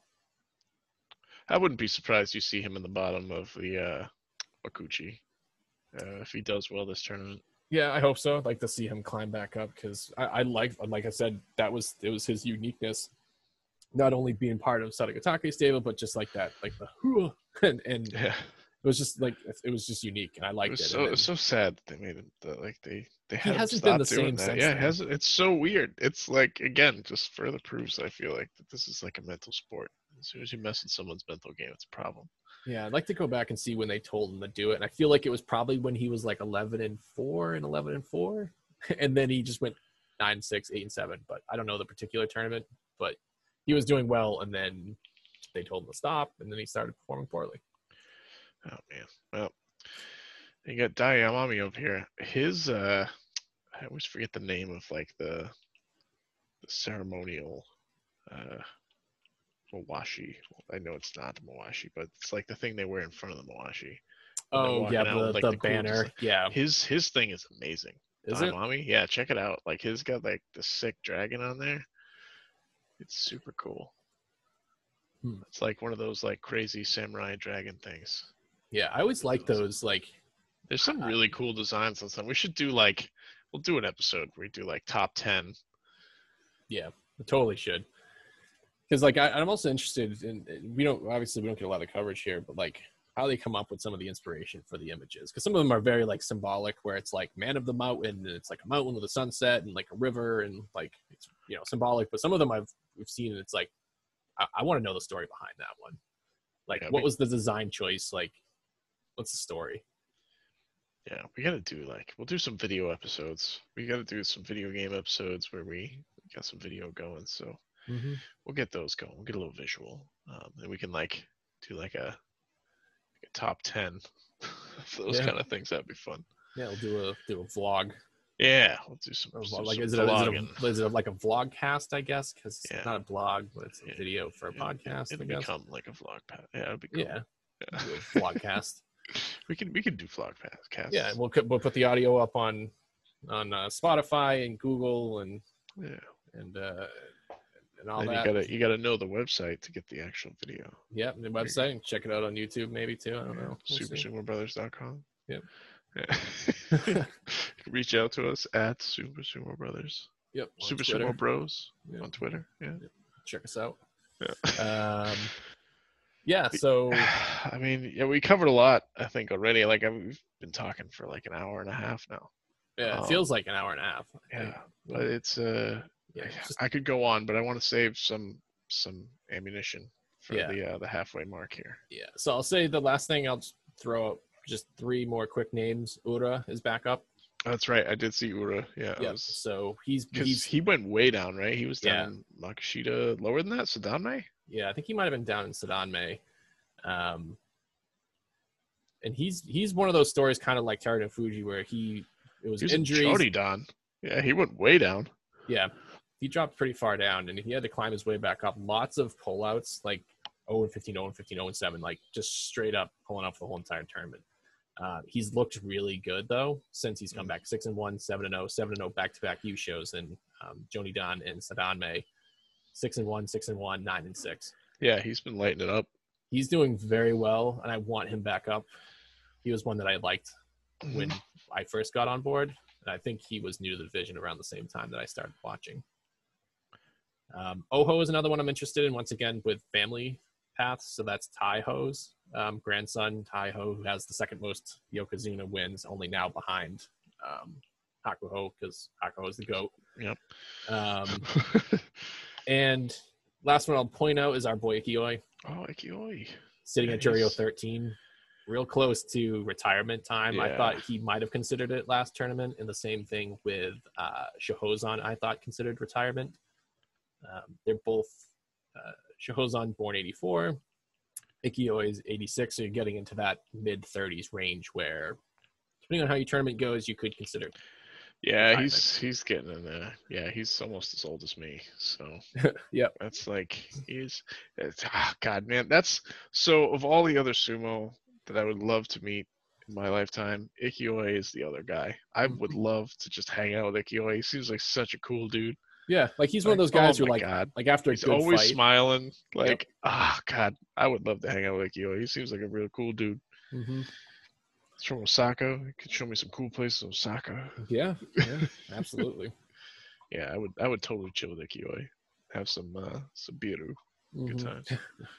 I wouldn't be surprised you see him in the bottom of the uh Wakuchi. Uh, if he does well this tournament. Yeah, I hope so. I'd like to see him climb back up because I, I like, like I said, that was it was his uniqueness, not only being part of Sadagatake stable, but just like that, like the "Hoo!" and and Yeah. it was just like it was just unique, and I It liked was it. so And it was then- so sad that they made him the, like they they He had him hasn't stop been the doing same that. since Yeah, it then. hasn't. It's so weird. It's like again, just further proves I feel like that this is like a mental sport. As soon as you mess with someone's mental game, it's a problem. yeah, I'd like to go back and see when they told him to do it, and I feel like it was probably when he was like eleven and four and eleven and four, and then he just went nine six, eight and seven. But I don't know the particular tournament, but he was doing well, and then they told him to stop, and then he started performing poorly. Oh man. Well, you got Dayamami over here. His uh, I always forget the name of like the the ceremonial uh mawashi. I know it's not the mawashi, but it's like the thing they wear in front of the mawashi. when they're Oh walking yeah, out the, with, like, the, the cool banner. design. Yeah, His his thing is amazing. is it? Mommy, yeah, check it out. Like his got like the sick dragon on there. It's super cool. Hmm. It's like one of those like crazy samurai dragon things. Yeah, I always like those. Like, There's some really cool designs on some. We should do like we'll do an episode where we do like top ten. yeah, I totally should. Because like I, I'm also interested in. We don't obviously we don't get a lot of coverage here, but like how they come up with some of the inspiration for the images. Because some of them are very like symbolic, where it's like man of the mountain, and it's like a mountain with a sunset and like a river, and like it's you know symbolic. But some of them I've we've seen, and it's like I, I want to know the story behind that one. Like, Yeah, what we- was the design choice? Like, what's the story? Yeah, we gotta do like we'll do some video episodes. We gotta do some video game episodes where we got some video going. So Mm-hmm. we'll get those going. We'll get a little visual, um, and we can like do like a, like a top ten of those Yeah. kind of things. That'd be fun. Yeah, we'll do a do a vlog. Yeah, we'll do some, Or do like some is it, a, is, it vlogging. a, is it like a vlog cast? I guess because Yeah. it's not a blog, but it's a Yeah. video for a It- podcast. It'll I guess. become like a vlog path. Yeah, it'll be cool. Yeah, Yeah. do a vlog cast. we can we can do vlog path casts. Yeah, we'll put- we'll put the audio up on on uh, Spotify and Google and yeah. and uh, and all Then that. you gotta you gotta know the website to get the actual video. Yeah, the website and check it out on YouTube maybe too. I don't know. We'll super see. sumo brothers dot com. Yep. Yeah. Reach out to us at Super Sumo Brothers. Yep. on Super Twitter. Sumo Bros Yeah. on Twitter. Yeah. Check us out. Yeah. Um, yeah. So I mean, yeah, we covered a lot, I think, already. Like I, we've been talking for like an hour and a half now. yeah, it Um, feels like an hour and a half. I Yeah, think. but it's uh, Yeah. it's just- I could go on, but I want to save some some ammunition for Yeah. the uh, the halfway mark here. yeah. So I'll say the last thing. I'll just throw up just three more quick names. Ura is back up. That's right. I did see Ura. Yeah, Yeah. So he's because he's he went way down, right? He was Yeah. down Makashita lower than that. Sadanme. yeah. I think he might have been down in Sadanme. Um, and he's he's one of those stories, kind of like Teruto Fuji, where he it was He was in injuries. Jody Don. Yeah, he went way down. Yeah, he dropped pretty far down, and he had to climb his way back up. Lots of pullouts, like oh and fifteen, oh and fifteen, oh and seven, like just straight up pulling up the whole entire tournament. Uh, he's looked really good though since he's come back. Six and one, seven and zero, seven and zero back to back U shows, and um, Joni Don and Sadanme, six and one, six and one, nine and six. Yeah, he's been lighting it up. He's doing very well, and I want him back up. He was one that I liked when I first got on board, and I think he was new to the division around the same time that I started watching. Um, Oho is another one I'm interested in, once again, with family paths. So that's Taiho's um, grandson, Taiho, who has the second most Yokozuna wins, only now behind um, Hakuho, because Hakuho is the GOAT. Yep. Um, and last one I'll point out is our boy Ikioi, Oh, Ikioi. sitting Yeah, at Jurio he's- thirteen, real close to retirement time. I Yeah. thought he might have considered it last tournament, and the same thing with uh, Shihozan, I thought considered retirement. Um, they're both uh, Shihozan born eighty-four, Ikioi is eighty-six, so you're getting into that mid thirties range where, depending on how your tournament goes, you could consider. Yeah, retirement. he's he's getting in there. Yeah, he's almost as old as me. So Yep. that's like he's it's, ah, God, man. That's so of all the other sumo that I would love to meet in my lifetime, Ikioi is the other guy. I would love to just hang out with Ikioi. He seems like such a cool dude. Yeah, like he's one of Like, those guys oh who my like, God. like after a He's good always fight. smiling. Like, ah, God, I would love to hang out with Ikioi. He seems like a real cool dude. Mhm. He's from Osaka. He could show me some cool places in Osaka. Yeah, yeah, absolutely. Yeah, I would I would totally chill with Ikioi. Have some uh some biru. Good Mhm. times.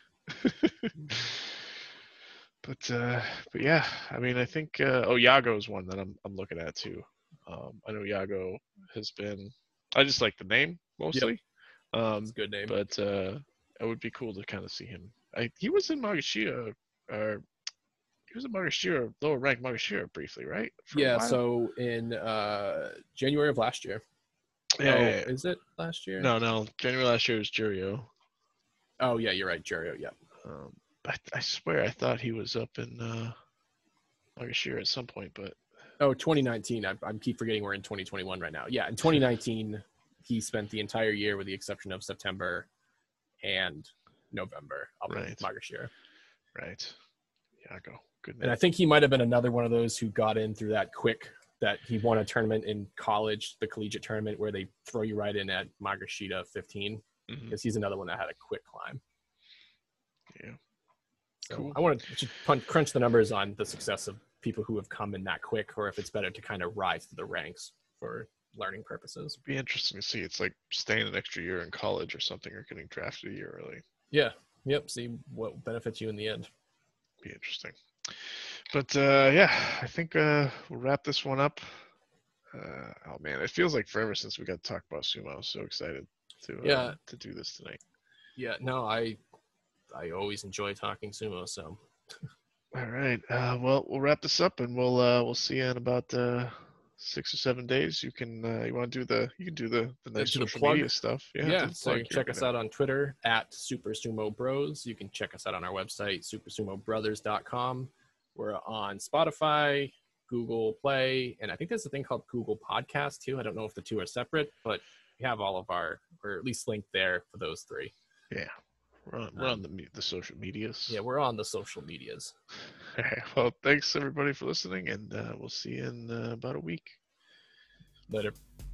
but uh but yeah, I mean I think uh oh Yago is one that I'm I'm looking at too. Um I know Yago has been I just like the name mostly. Um It's a good name. but uh it would be cool to kind of see him. I he was in Magashira or he was in Magashira, lower rank Magashira briefly, right? For a Yeah, while? so in uh, January of last year. yeah, oh, yeah, yeah. Is it last year? No, no. January last year was Jurio. Oh, yeah, you're right. Jurio, yeah. Um, I, I swear I thought he was up in uh, Magashira at some point, but Oh, twenty nineteen. I, I keep forgetting we're in twenty twenty-one right now. Yeah, in twenty nineteen, he spent the entire year, with the exception of September and November, up in Right. Magashira. right. Yago, good And name. I think he might have been another one of those who got in through that quick, that he won a tournament in college, the collegiate tournament, where they throw you right in at Magashita fifteen, Mhm. because he's another one that had a quick climb. Yeah. So Cool. I want to just punch, crunch the numbers on the success of people who have come in that quick, or if it's better to kind of rise to the ranks for learning purposes. It'd be interesting to see. It's like staying an extra year in college or something, or getting drafted a year early. Yeah. Yep. See what benefits you in the end. Be interesting. But uh, yeah, I think uh, we'll wrap this one up. Uh, oh man, it feels like forever since we got to talk about sumo. I was so excited to uh, Yeah. to do this tonight. Yeah. No, I I always enjoy talking sumo. So All right. Uh, well, we'll wrap this up, and we'll uh, we'll see you in about uh, six or seven days. You can uh, you want to do the you can do the the nice To the social plug. media stuff. Yeah. Yeah, do the so plug. you can You're check us gonna- out on Twitter at Super Sumo Bros. You can check us out on our website, super sumo brothers dot com. We're on Spotify, Google Play, and I think there's a thing called Google Podcast too. I don't know if the two are separate, but we have all of our, or at least linked there for those three. Yeah. We're on, we're on the me- the social medias. Yeah, we're on the social medias. All right. Well, thanks everybody for listening, and uh, we'll see you in uh, about a week. Later.